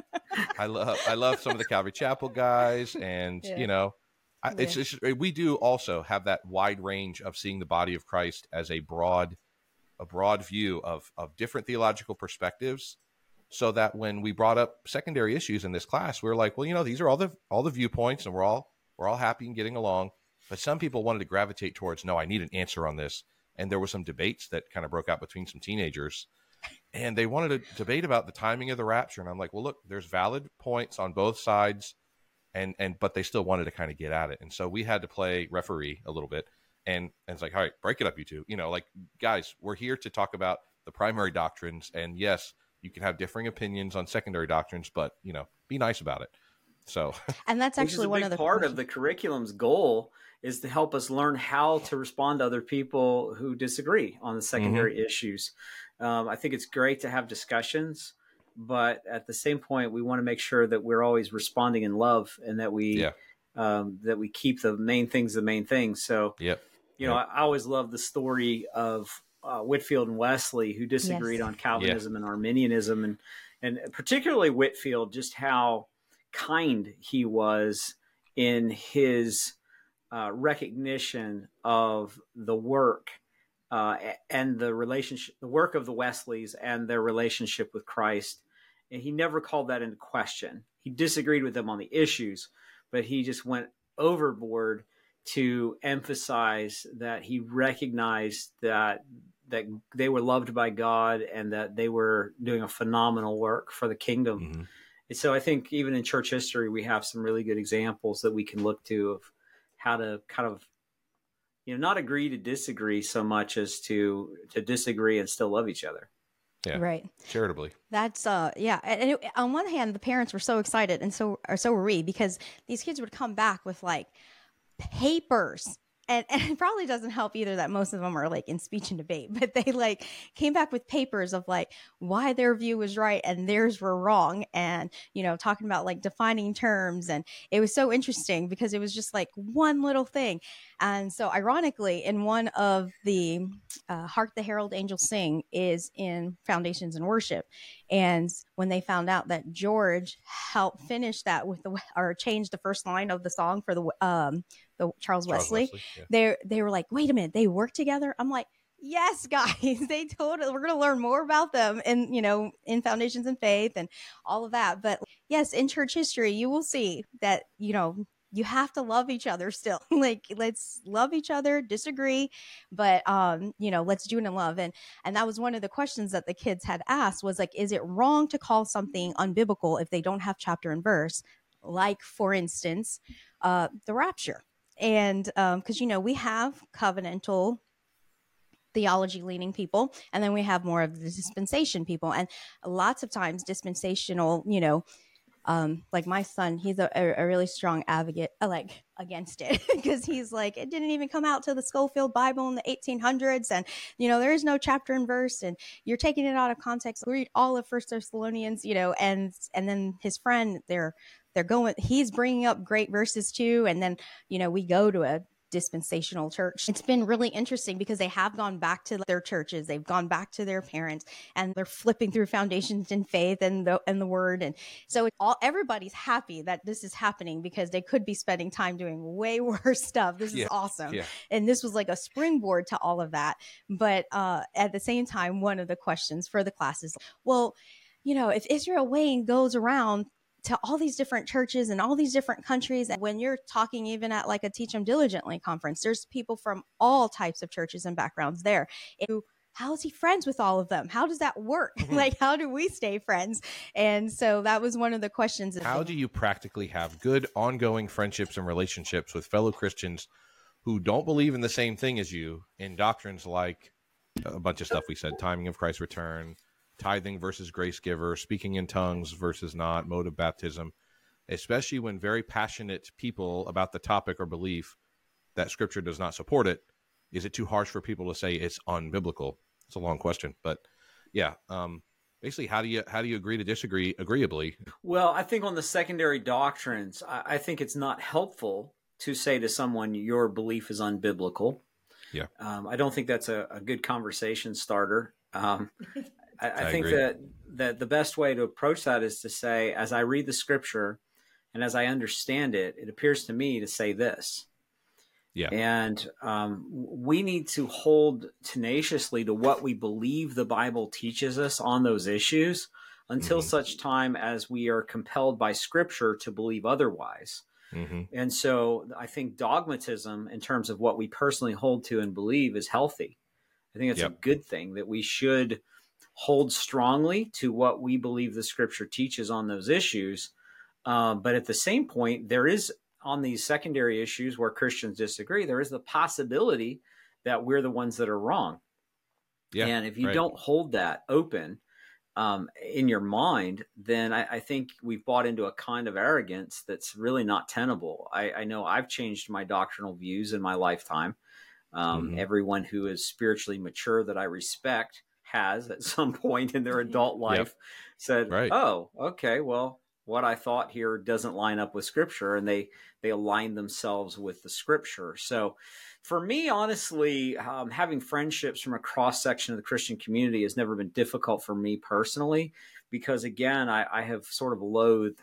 Speaker 1: I love I love some of the Calvary Chapel guys. And, yeah. you know, I, yeah. it's, it's we do also have that wide range of seeing the body of Christ as a broad, a broad view of of different theological perspectives. So that when we brought up secondary issues in this class, we were like, well, you know, these are all the all the viewpoints, and we're all we're all happy and getting along. But some people wanted to gravitate towards, no, I need an answer on this. And there were some debates that kind of broke out between some teenagers, and they wanted to debate about the timing of the rapture. And I'm like, well, look, there's valid points on both sides, and and but they still wanted to kind of get at it. And so we had to play referee a little bit, and, and it's like, all right, break it up, you two. You know, like, guys, we're here to talk about the primary doctrines, and yes, you can have differing opinions on secondary doctrines, but, you know, be nice about it. So,
Speaker 3: and that's actually one of the
Speaker 2: part of the curriculum's goal is to help us learn how to respond to other people who disagree on the secondary mm-hmm. issues. Um, I think it's great to have discussions, but at the same point, we want to make sure that we're always responding in love, and that we yeah. um, that we keep the main things the main things. So,
Speaker 1: yep.
Speaker 2: you know,
Speaker 1: yep.
Speaker 2: I, I always love the story of uh, Whitefield and Wesley, who disagreed yes. on Calvinism yeah. and Arminianism, and and particularly Whitefield, just how kind he was in his uh, recognition of the work uh, and the relationship, the work of the Wesleys and their relationship with Christ. And he never called that into question. He disagreed with them on the issues, but he just went overboard to emphasize that he recognized that that they were loved by God and that they were doing a phenomenal work for the kingdom. Mm-hmm. And so I think even in church history, we have some really good examples that we can look to of how to kind of you know, not agree to disagree so much as to to disagree and still love each other.
Speaker 1: Yeah.
Speaker 3: Right.
Speaker 1: Charitably.
Speaker 3: That's uh yeah. And it, on one hand, the parents were so excited, and so or so were we, because these kids would come back with like papers. And, and it probably doesn't help either that most of them are like in speech and debate, but they like came back with papers of like why their view was right and theirs were wrong. And, you know, talking about like defining terms. And it was so interesting because it was just like one little thing. And so ironically, in one of the uh, Hark the Herald Angels Sing is in Foundations in Worship. And when they found out that George helped finish that with the, or changed the first line of the song for the, um, the Charles, Charles Wesley, Wesley yeah. they they were like, wait a minute, they work together. I'm like, yes, guys, they totally, we're going to learn more about them and, you know, in Foundations in Faith and all of that. But yes, in church history, you will see that, you know, you have to love each other still. Like, let's love each other, disagree, but, um, you know, let's do it in love. And, and that was one of the questions that the kids had asked was like, is it wrong to call something unbiblical if they don't have chapter and verse? Like, for instance, uh, the rapture. And um, because, you know, we have covenantal theology leaning people, and then we have more of the dispensation people. And lots of times dispensational, you know, um, like my son, he's a, a really strong advocate, uh, like against it, because he's like, it didn't even come out to the Schofield Bible in the eighteen hundreds. And, you know, there is no chapter and verse, and you're taking it out of context. Read all of First Thessalonians, you know, and, and then his friend, they're, they're going, he's bringing up great verses too. And then, you know, we go to a dispensational church. It's been really interesting because they have gone back to their churches. They've gone back to their parents, and they're flipping through Foundations in Faith and the, and the Word. And so it all, everybody's happy that this is happening because they could be spending time doing way worse stuff. This
Speaker 1: yeah.
Speaker 3: is awesome.
Speaker 1: Yeah.
Speaker 3: And this was like a springboard to all of that. But uh, at the same time, one of the questions for the class is, well, you know, if Israel Wayne goes around to all these different churches and all these different countries, and when you're talking even at like a Teach 'em Diligently conference, there's people from all types of churches and backgrounds there. And how is he friends with all of them? How does that work? Mm-hmm. Like, how do we stay friends? And so that was one of the questions.
Speaker 1: How do you practically have good ongoing friendships and relationships with fellow Christians who don't believe in the same thing as you in doctrines like a bunch of stuff we said, timing of Christ's return, tithing versus grace giver, speaking in tongues versus not, mode of baptism, especially when very passionate people about the topic or belief that scripture does not support it? Is it too harsh for people to say it's unbiblical? It's a long question, but yeah. Um, basically, how do you how do you agree to disagree agreeably?
Speaker 2: Well, I think on the secondary doctrines, I, I think it's not helpful to say to someone your belief is unbiblical.
Speaker 1: Yeah,
Speaker 2: um, I don't think that's a, a good conversation starter. Um, I, I, I think
Speaker 1: agree.
Speaker 2: that that the best way to approach that is to say, as I read the scripture and as I understand it, it appears to me to say this.
Speaker 1: Yeah.
Speaker 2: And um, we need to hold tenaciously to what we believe the Bible teaches us on those issues until mm-hmm. such time as we are compelled by scripture to believe otherwise. Mm-hmm. And so I think dogmatism in terms of what we personally hold to and believe is healthy. I think it's yep. a good thing that we should hold strongly to what we believe the scripture teaches on those issues. Uh, but at the same point, there is on these secondary issues where Christians disagree, there is the possibility that we're the ones that are wrong. Yeah, and if you right. don't hold that open um, in your mind, then I, I think we've bought into a kind of arrogance that's really not tenable. I, I know I've changed my doctrinal views in my lifetime. Um, mm-hmm. Everyone who is spiritually mature that I respect has at some point in their adult life yep. said, right. oh, okay, well, what I thought here doesn't line up with scripture, and they, they align themselves with the scripture. So for me, honestly, um, having friendships from a cross section of the Christian community has never been difficult for me personally, because again, I, I have sort of loathed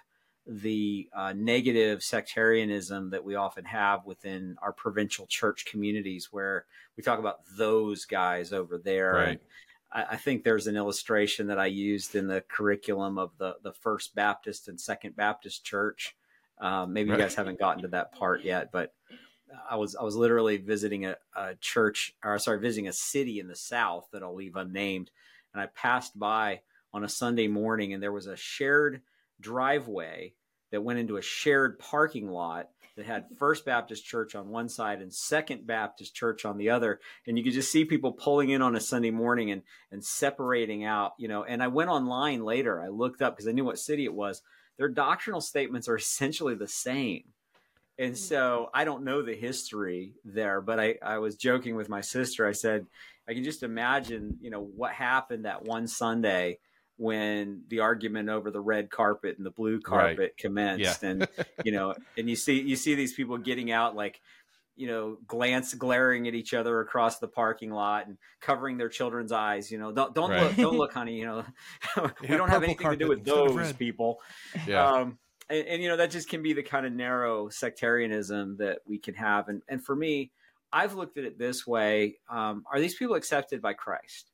Speaker 2: the uh, negative sectarianism that we often have within our provincial church communities, where we talk about those guys over there.
Speaker 1: Right.
Speaker 2: And I, I think there's an illustration that I used in the curriculum of the, the First Baptist and Second Baptist Church. Um, maybe right. you guys haven't gotten to that part yet, but I was I was literally visiting a, a church, or sorry, visiting a city in the South that I'll leave unnamed, and I passed by on a Sunday morning, and there was a shared driveway that went into a shared parking lot that had First Baptist Church on one side and Second Baptist Church on the other. And you could just see people pulling in on a Sunday morning and, and separating out, you know, and I went online later. I looked up because I knew what city it was. Their doctrinal statements are essentially the same. And so I don't know the history there, but I, I was joking with my sister. I said, I can just imagine, you know, what happened that one Sunday when the argument over the red carpet and the blue carpet right. commenced. Yeah. And, you know, and you see, you see these people getting out, like, you know, glance, glaring at each other across the parking lot and covering their children's eyes. You know, don't, don't right. look, don't look, honey, you know, we yeah, don't have anything to do with those people. Yeah. Um, and, and, you know, that just can be the kind of narrow sectarianism that we can have. And, and for me, I've looked at it this way. Um, are these people accepted by Christ?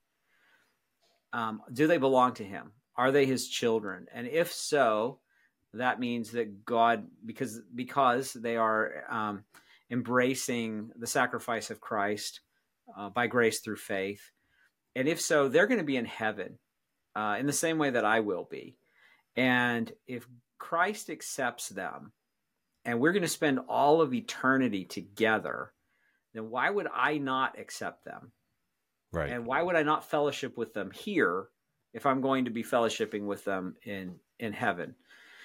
Speaker 2: Um, do they belong to him? Are they his children? And if so, that means that God, because, because they are um, embracing the sacrifice of Christ uh, by grace through faith. And if so, they're going to be in heaven uh, in the same way that I will be. And if Christ accepts them and we're going to spend all of eternity together, then why would I not accept them?
Speaker 1: Right.
Speaker 2: And why would I not fellowship with them here if I'm going to be fellowshipping with them in, in heaven?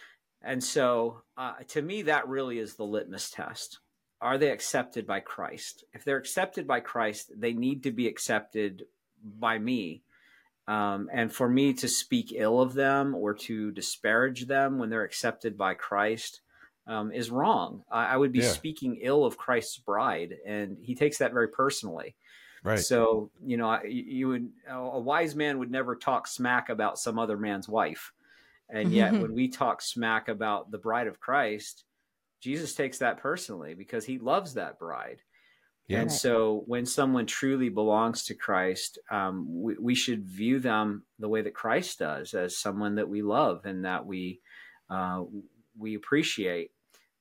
Speaker 2: And so uh, to me, that really is the litmus test. Are they accepted by Christ? If they're accepted by Christ, they need to be accepted by me. Um, and for me to speak ill of them or to disparage them when they're accepted by Christ um, is wrong. I, I would be yeah. speaking ill of Christ's bride, and he takes that very personally.
Speaker 1: Right.
Speaker 2: So, you know, you would, a wise man would never talk smack about some other man's wife. And yet when we talk smack about the bride of Christ, Jesus takes that personally because he loves that bride. Yeah. And so when someone truly belongs to Christ, um, we, we should view them the way that Christ does, as someone that we love and that we, uh, we appreciate.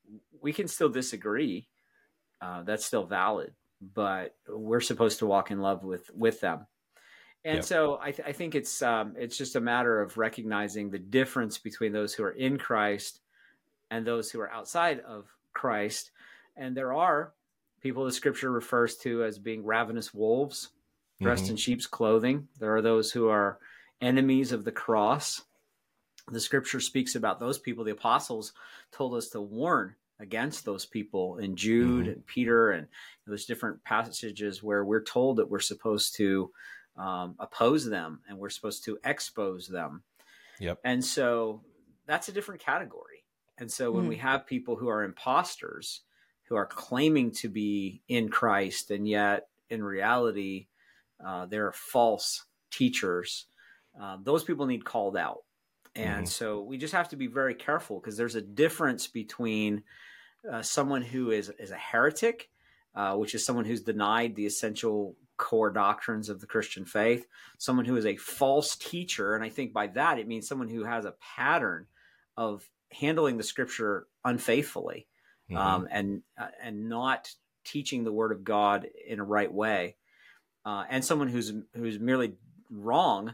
Speaker 2: We can still disagree. Uh, that's still valid. But we're supposed to walk in love with, with them. And yep. so I, th- I think it's um, it's just a matter of recognizing the difference between those who are in Christ and those who are outside of Christ. And there are people the scripture refers to as being ravenous wolves dressed mm-hmm. in sheep's clothing. There are those who are enemies of the cross. The scripture speaks about those people. The apostles told us to warn against those people in Jude mm-hmm. and Peter, and there's different passages where we're told that we're supposed to um, oppose them and we're supposed to expose them.
Speaker 1: Yep.
Speaker 2: And so that's a different category. And so when mm-hmm. we have people who are imposters, who are claiming to be in Christ, and yet in reality, uh, they're false teachers, uh, those people need called out. And mm-hmm. so we just have to be very careful, because there's a difference between uh, someone who is, is a heretic, uh, which is someone who's denied the essential core doctrines of the Christian faith, someone who is a false teacher. And I think by that, it means someone who has a pattern of handling the scripture unfaithfully mm-hmm. um, and, uh, and not teaching the word of God in a right way. Uh, and someone who's, who's merely wrong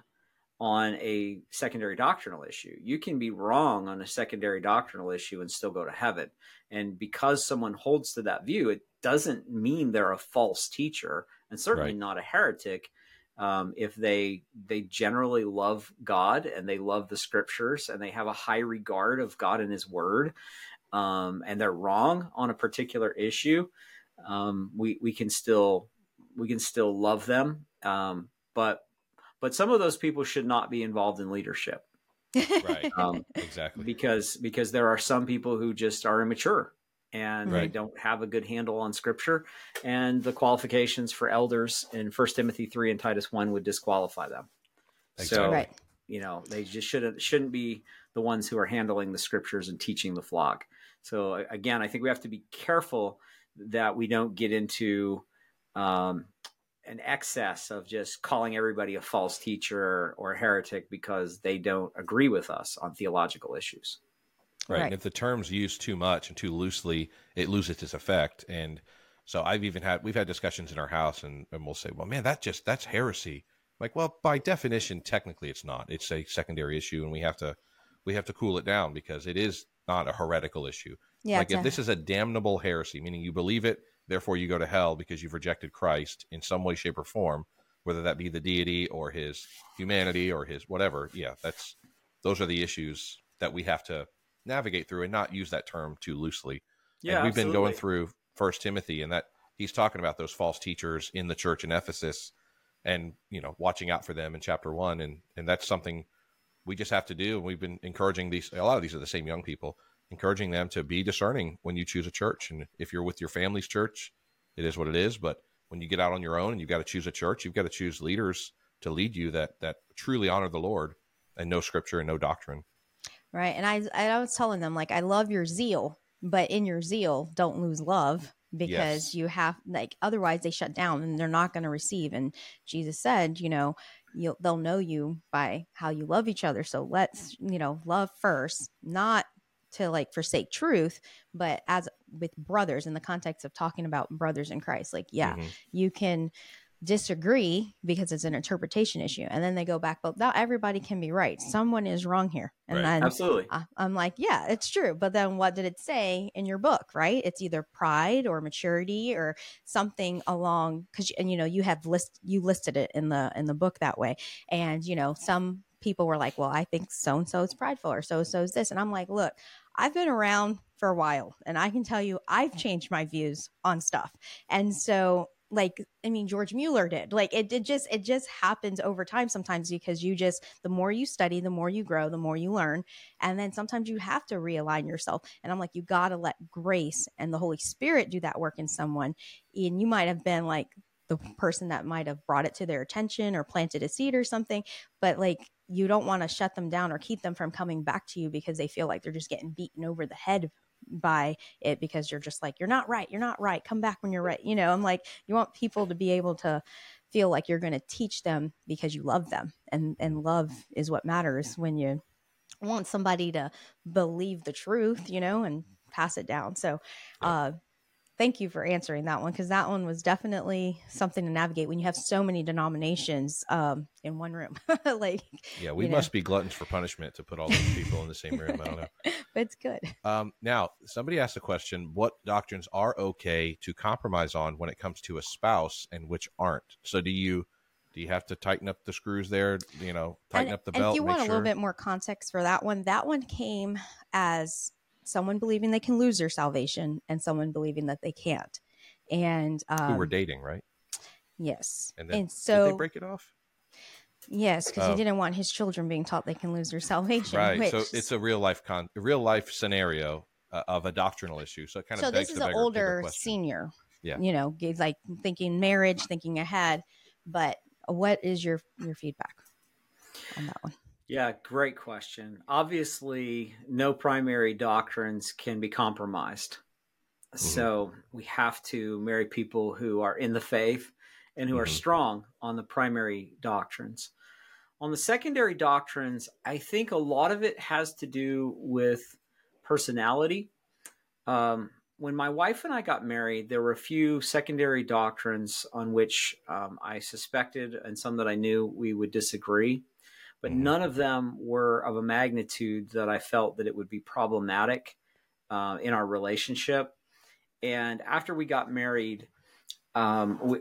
Speaker 2: on a secondary doctrinal issue. You can be wrong on a secondary doctrinal issue and still go to heaven. And because someone holds to that view, it doesn't mean they're a false teacher, and certainly right. not a heretic. Um, if they they generally love God and they love the scriptures and they have a high regard of God and his word, um, and they're wrong on a particular issue, um, we we can still we can still love them. Um, but But some of those people should not be involved in leadership.
Speaker 1: Right. Um, exactly.
Speaker 2: Because, because there are some people who just are immature and
Speaker 1: right.
Speaker 2: they don't have a good handle on scripture, and the qualifications for elders in First Timothy three and Titus one would disqualify them.
Speaker 1: Exactly.
Speaker 2: So,
Speaker 3: right.
Speaker 2: you know, they just shouldn't, shouldn't be the ones who are handling the scriptures and teaching the flock. So again, I think we have to be careful that we don't get into, um, an excess of just calling everybody a false teacher or a heretic because they don't agree with us on theological issues.
Speaker 1: Right.
Speaker 3: Right.
Speaker 1: And if the term's used too much and too loosely, it loses its effect. And so I've even had, we've had discussions in our house, and, and we'll say, well, man, that just, that's heresy. Like, well, by definition, technically it's not. It's a secondary issue, and we have to, we have to cool it down, because it is not a heretical issue.
Speaker 3: Yeah,
Speaker 1: Like if
Speaker 3: a-
Speaker 1: this is a damnable heresy, meaning you believe it, therefore you go to hell because you've rejected Christ in some way, shape, or form, whether that be the deity or his humanity or his whatever. Yeah, that's those are the issues that we have to navigate through and not use that term too loosely.
Speaker 2: Yeah,
Speaker 1: and we've
Speaker 2: absolutely.
Speaker 1: been going through First Timothy, and that he's talking about those false teachers in the church in Ephesus, and you know, watching out for them in chapter one, and and that's something we just have to do. And we've been encouraging these. A lot of these are the same young people, encouraging them to be discerning when you choose a church. And if you're with your family's church, it is what it is. But when you get out on your own and you've got to choose a church, you've got to choose leaders to lead you that that truly honor the Lord and know Scripture and know doctrine.
Speaker 3: Right. And I, I was telling them, like, I love your zeal, but in your zeal, don't lose love, because
Speaker 1: Yes.
Speaker 3: you have, like, otherwise they shut down and they're not going to receive. And Jesus said, you know, you'll, they'll know you by how you love each other. So let's, you know, love first, not to like forsake truth, but as with brothers in the context of talking about brothers in Christ, like, yeah,
Speaker 1: Mm-hmm.
Speaker 3: you can disagree because it's an interpretation issue, and then they go back, but not everybody can be right, someone is wrong here. And
Speaker 1: Right.
Speaker 3: then
Speaker 2: Absolutely.
Speaker 3: I, I'm like, yeah, it's true, but then what did it say in your book? Right, it's either pride or maturity or something along, because and you know you have list you listed it in the in the book that way. And you know some people were like, well, I think so and so is prideful, or so and so is this. And I'm like, look, I've been around for a while, and I can tell you I've changed my views on stuff. And so like, I mean, George Mueller did. Like, it did just, it just happens over time sometimes, because you just, the more you study, the more you grow, the more you learn. And then sometimes you have to realign yourself. And I'm like, you got to let grace and the Holy Spirit do that work in someone. And you might have been like the person that might have brought it to their attention or planted a seed or something. But like, you don't want to shut them down or keep them from coming back to you because they feel like they're just getting beaten over the head by it, because you're just like, you're not right, you're not right, come back when you're right. You know, I'm like, you want people to be able to feel like you're going to teach them because you love them, and and love is what matters when you want somebody to believe the truth, you know, and pass it down. So uh thank you for answering that one, because that one was definitely something to navigate when you have so many denominations um, in one room. Like,
Speaker 1: Yeah, we
Speaker 3: you know.
Speaker 1: must be gluttons for punishment to put all those people in the same room. I don't know.
Speaker 3: But it's good.
Speaker 1: Um, now, somebody asked a question: what doctrines are okay to compromise on when it comes to a spouse, and which aren't? So, do you do you have to tighten up the screws there? You know, tighten
Speaker 3: And,
Speaker 1: up the
Speaker 3: and
Speaker 1: belt.
Speaker 3: if you
Speaker 1: make
Speaker 3: want a
Speaker 1: sure?
Speaker 3: little bit more context for that one, that one came as someone believing they can lose their salvation and someone believing that they can't. And um,
Speaker 1: who were dating, right?
Speaker 3: yes.
Speaker 1: And then
Speaker 3: and so
Speaker 1: did they break it off?
Speaker 3: yes, because
Speaker 1: Oh.
Speaker 3: he didn't want his children being taught they can lose their salvation.
Speaker 1: Right.
Speaker 3: Which,
Speaker 1: So it's a real life con, a real life scenario uh, of a doctrinal issue. So it kind of
Speaker 3: so
Speaker 1: begs
Speaker 3: this is
Speaker 1: the
Speaker 3: an
Speaker 1: bigger, bigger
Speaker 3: older
Speaker 1: question.
Speaker 3: senior.
Speaker 1: Yeah.
Speaker 3: You know, gave like thinking marriage, thinking ahead. But what is your your feedback on that one?
Speaker 2: Yeah, great question. Obviously, no primary doctrines can be compromised. Mm-hmm. So we have to marry people who are in the faith and who mm-hmm. are strong on the primary doctrines. On the secondary doctrines, I think a lot of it has to do with personality. Um, when my wife and I got married, there were a few secondary doctrines on which um, I suspected and some that I knew we would disagree. But none of them were of a magnitude that I felt that it would be problematic uh, in our relationship. And after we got married, um, we,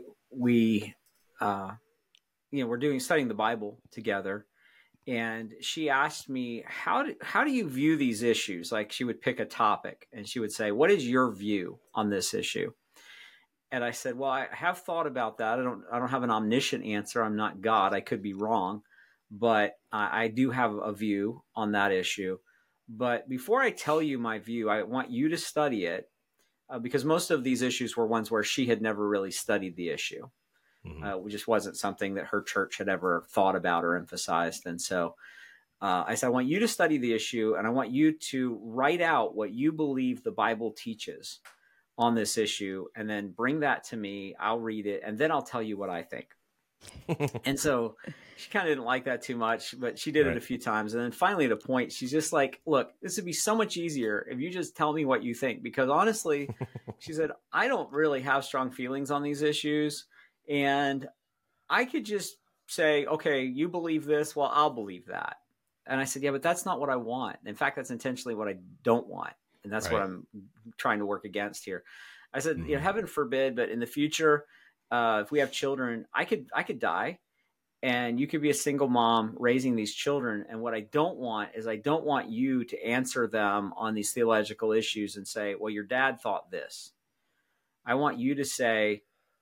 Speaker 2: we uh, you know, we're doing studying the Bible together. And she asked me, how do, how do you view these issues? Like, she would pick a topic and she would say, what is your view on this issue? And I said, well, I have thought about that. I don't I don't have an omniscient answer. I'm not God. I could be wrong. But I do have a view on that issue. But before I tell you my view, I want you to study it uh, because most of these issues were ones where she had never really studied the issue. Mm-hmm. Uh, it just wasn't something that her church had ever thought about or emphasized. And so uh, I said, I want you to study the issue, and I want you to write out what you believe the Bible teaches on this issue, and then bring that to me. I'll read it, and then I'll tell you what I think. And so she kind of didn't like that too much, but she did right. it a few times. And then finally at a point, she's just like, look, this would be so much easier if you just tell me what you think. Because honestly, she said, I don't really have strong feelings on these issues. And I could just say, okay, you believe this. Well, I'll believe that. And I said, yeah, but that's not what I want. In fact, that's intentionally what I don't want. And that's
Speaker 1: Right.
Speaker 2: what I'm trying to work against here. I said,
Speaker 1: Mhm.
Speaker 2: you know, heaven forbid, but in the future, uh, if we have children, I could, I could die and you could be a single mom raising these children. And what I don't want is I don't want you to answer them on these theological issues and say, well, your dad thought this. I want you to say,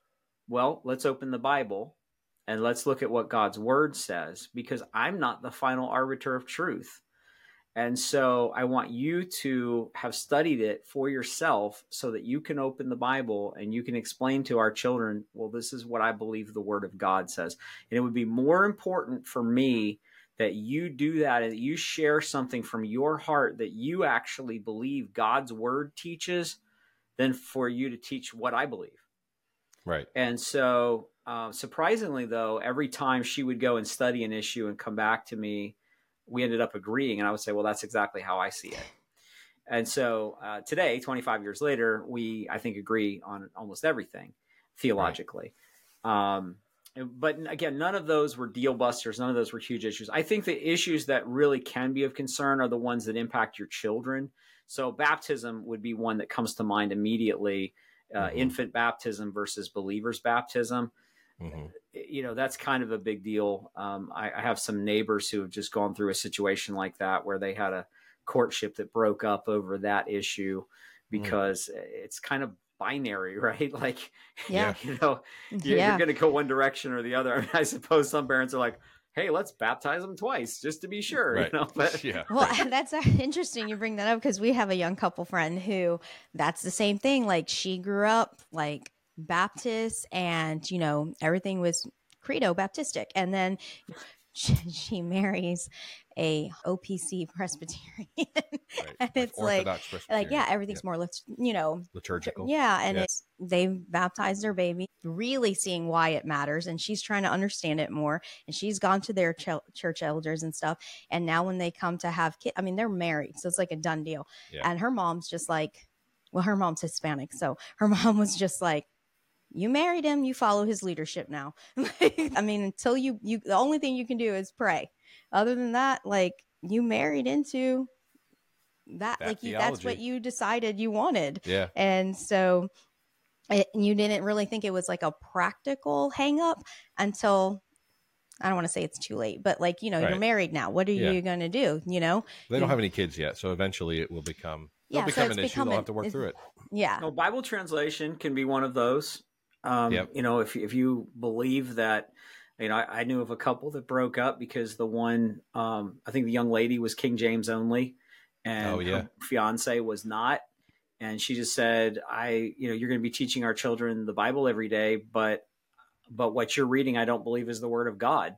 Speaker 2: well, let's open the Bible and let's look at what God's word says, because I'm not the final arbiter of truth. And so I want you to have studied it for yourself so that you can open the Bible and you can explain to our children, well, this is what I believe the word of God says. And it would be more important for me that you do that and that you share something from your heart that you actually believe God's word teaches than for you to teach what I believe.
Speaker 1: Right.
Speaker 2: And so uh, surprisingly, though, every time she would go and study an issue and come back to me, we ended up agreeing. And I would say, well, that's exactly how I see it. And so uh, today, twenty-five years later, we, I think, agree on almost everything theologically. Right. Um, but again, none of those were deal busters. None of those were huge issues. I think the issues that really can be of concern are the ones that impact your children. So baptism would be one that comes to mind immediately. Uh, mm-hmm. Infant baptism versus believers baptism. Mm-hmm. You know, that's kind of a big deal. Um, I, I have some neighbors who have just gone through a situation like that where they had a courtship that broke up over that issue because mm. it's kind of binary, right? Like,
Speaker 3: yeah,
Speaker 2: you know, you're,
Speaker 3: yeah.
Speaker 2: you're going to go one direction or the other. I mean, I suppose some parents are like, hey, let's baptize them twice just to be sure,
Speaker 1: right.
Speaker 2: you know, but
Speaker 1: yeah.
Speaker 3: Well, that's interesting you bring that up because we have a young couple friend who that's the same thing. Like she grew up like Baptist and, you know, everything was credo Baptistic. And then she, she marries a O P C Presbyterian.
Speaker 1: Right.
Speaker 3: And it's like, like, yeah, everything's yep. more, lit- you know,
Speaker 1: liturgical.
Speaker 3: Yeah. And
Speaker 1: yeah.
Speaker 3: it's, they've baptized their baby, really seeing why it matters. And she's trying to understand it more. And she's gone to their ch- church elders and stuff. And now when they come to have kids, I mean, they're married. So it's like a done deal. Yeah. And her mom's just like, well, her mom's Hispanic. So her mom was just like, you married him, you follow his leadership now. I mean, until you, you, the only thing you can do is pray. Other than that, like you married into that,
Speaker 1: that
Speaker 3: like you, that's what you decided you wanted.
Speaker 1: Yeah.
Speaker 3: And so it, you didn't really think it was like a practical hang up until, I don't want to say it's too late, but like, you know, right. you're married now. What are yeah. you going to do? You know,
Speaker 1: they don't
Speaker 3: you,
Speaker 1: have any kids yet. So eventually it will become,
Speaker 3: yeah,
Speaker 1: become
Speaker 3: so
Speaker 1: an issue. They'll have to work through it.
Speaker 3: Yeah.
Speaker 2: No, Bible translation can be one of those. Um, yep. You know, if if you believe that, you know, I, I knew of a couple that broke up because the one, um, I think the young lady was King James only, and
Speaker 1: oh, yeah.
Speaker 2: her fiance was not, and she just said, "I, you know, you're going to be teaching our children the Bible every day, but but what you're reading, I don't believe is the Word of God."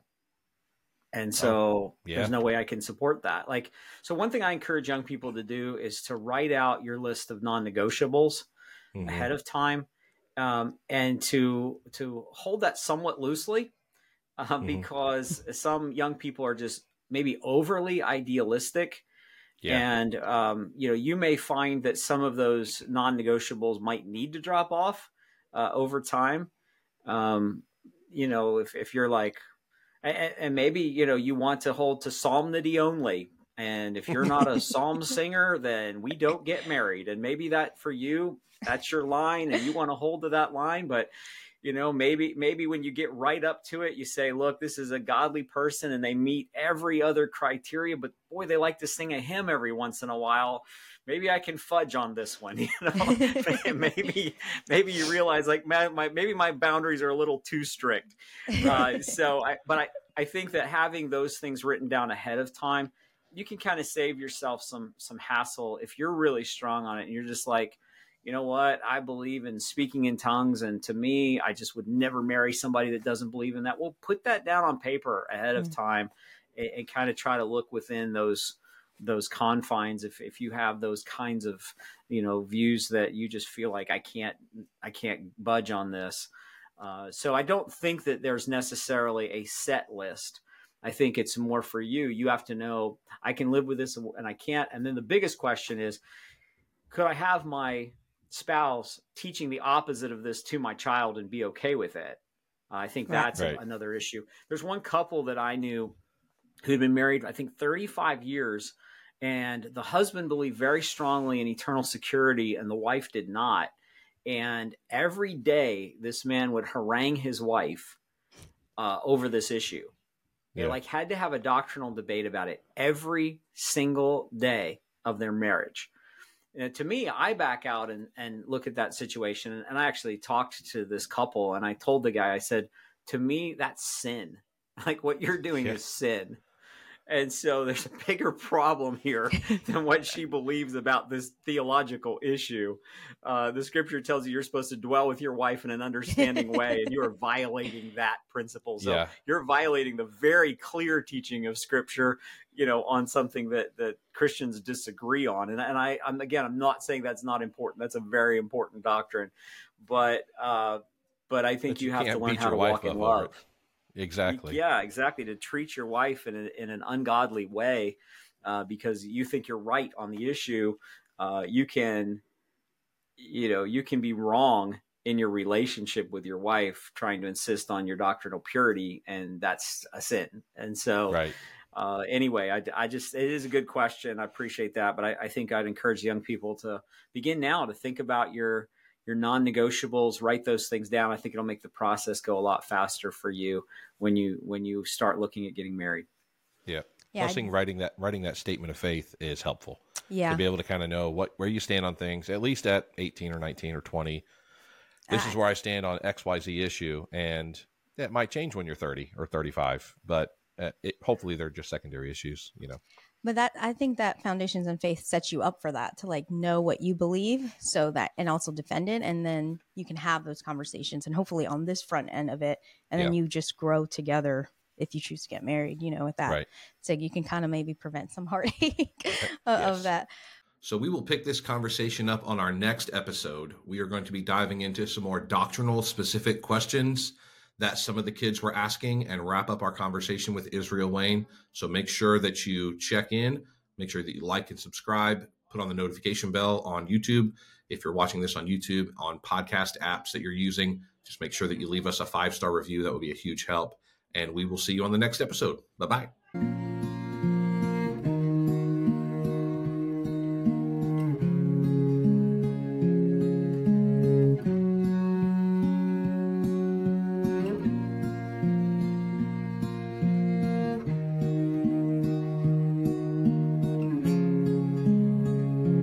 Speaker 2: And so oh, yeah. there's no way I can support that. Like, so one thing I encourage young people to do is to write out your list of non-negotiables mm-hmm. ahead of time. Um, and to to hold that somewhat loosely, um, mm-hmm. because some young people are just maybe overly idealistic, yeah. and um, you know, you may find that some of those non-negotiables might need to drop off uh, over time. Um, you know, if if you're like, and, and maybe you know you want to hold to psalmody only, and if you're not a psalm singer, then we don't get married, and maybe that for you. That's your line and you want to hold to that line. But, you know, maybe, maybe when you get right up to it, you say, look, this is a godly person and they meet every other criteria, but boy, they like to sing a hymn every once in a while. Maybe I can fudge on this one, you know, maybe, maybe you realize like my, my, maybe my boundaries are a little too strict. Uh, so I, but I, I think that having those things written down ahead of time, you can kind of save yourself some, some hassle if you're really strong on it and you're just like, you know what, I believe in speaking in tongues. And to me, I just would never marry somebody that doesn't believe in that. Well, put that down on paper ahead of time and, and kind of try to look within those, those confines. If, if you have those kinds of, you know, views that you just feel like I can't, I can't budge on this. Uh, so I don't think that there's necessarily a set list. I think it's more for you. You have to know I can live with this and I can't. And then the biggest question is, could I have my spouse teaching the opposite of this to my child and be okay with it? Uh, I think that's
Speaker 1: right.
Speaker 2: a, another issue. There's one couple that I knew who'd been married, I think, thirty-five years. And the husband believed very strongly in eternal security, and the wife did not. And every day, this man would harangue his wife uh, over this issue. They yeah. like had to have a doctrinal debate about it every single day of their marriage. And to me, I back out and, and look at that situation. And I actually talked to this couple, and I told the guy, I said, to me, that's sin. Like, what you're doing yeah. is sin. And so there's a bigger problem here than what she believes about this theological issue. Uh, the scripture tells you you're supposed to dwell with your wife in an understanding way, and you are violating that principle. So yeah. you're violating the very clear teaching of scripture, you know, on something that, that Christians disagree on. And, and I, I'm, again, I'm not saying that's not important. That's a very important doctrine. But, uh, but I think but you, you have to learn how to walk in love.
Speaker 1: Exactly.
Speaker 2: Yeah, exactly. To treat your wife in, a, in an ungodly way uh, because you think you're right on the issue, uh, you can, you know, you can be wrong in your relationship with your wife, trying to insist on your doctrinal purity, and that's a sin. And so,
Speaker 1: right.
Speaker 2: uh, anyway, I, I just, it is a good question. I appreciate that, but I, I think I'd encourage young people to begin now to think about your your non-negotiables, write those things down. I think it'll make the process go a lot faster for you when you when you start looking at getting married.
Speaker 1: Yeah. yeah Plus, I, writing that writing that statement of faith is helpful.
Speaker 3: Yeah.
Speaker 1: To be able to kind of know what where you stand on things, at least at eighteen or nineteen or twenty. This uh, is where I stand on X Y Z issue, and that might change when you're thirty or thirty-five, but uh, it, hopefully they're just secondary issues, you know.
Speaker 3: But that, I think that Foundations in Faith sets you up for that, to like know what you believe, so that, and also defend it. And then you can have those conversations, and hopefully on this front end of it. And then yeah. you just grow together if you choose to get married, you know, with that.
Speaker 1: Right.
Speaker 3: So you can kind of maybe prevent some heartache
Speaker 1: yes.
Speaker 3: of that.
Speaker 1: So we will pick this conversation up on our next episode. We are going to be diving into some more doctrinal specific questions that some of the kids were asking, and wrap up our conversation with Israel Wayne. So make sure that you check in, make sure that you like and subscribe, put on the notification bell on YouTube. If you're watching this on YouTube, on podcast apps that you're using, just make sure that you leave us a five-star review. That would be a huge help. And we will see you on the next episode. Bye-bye.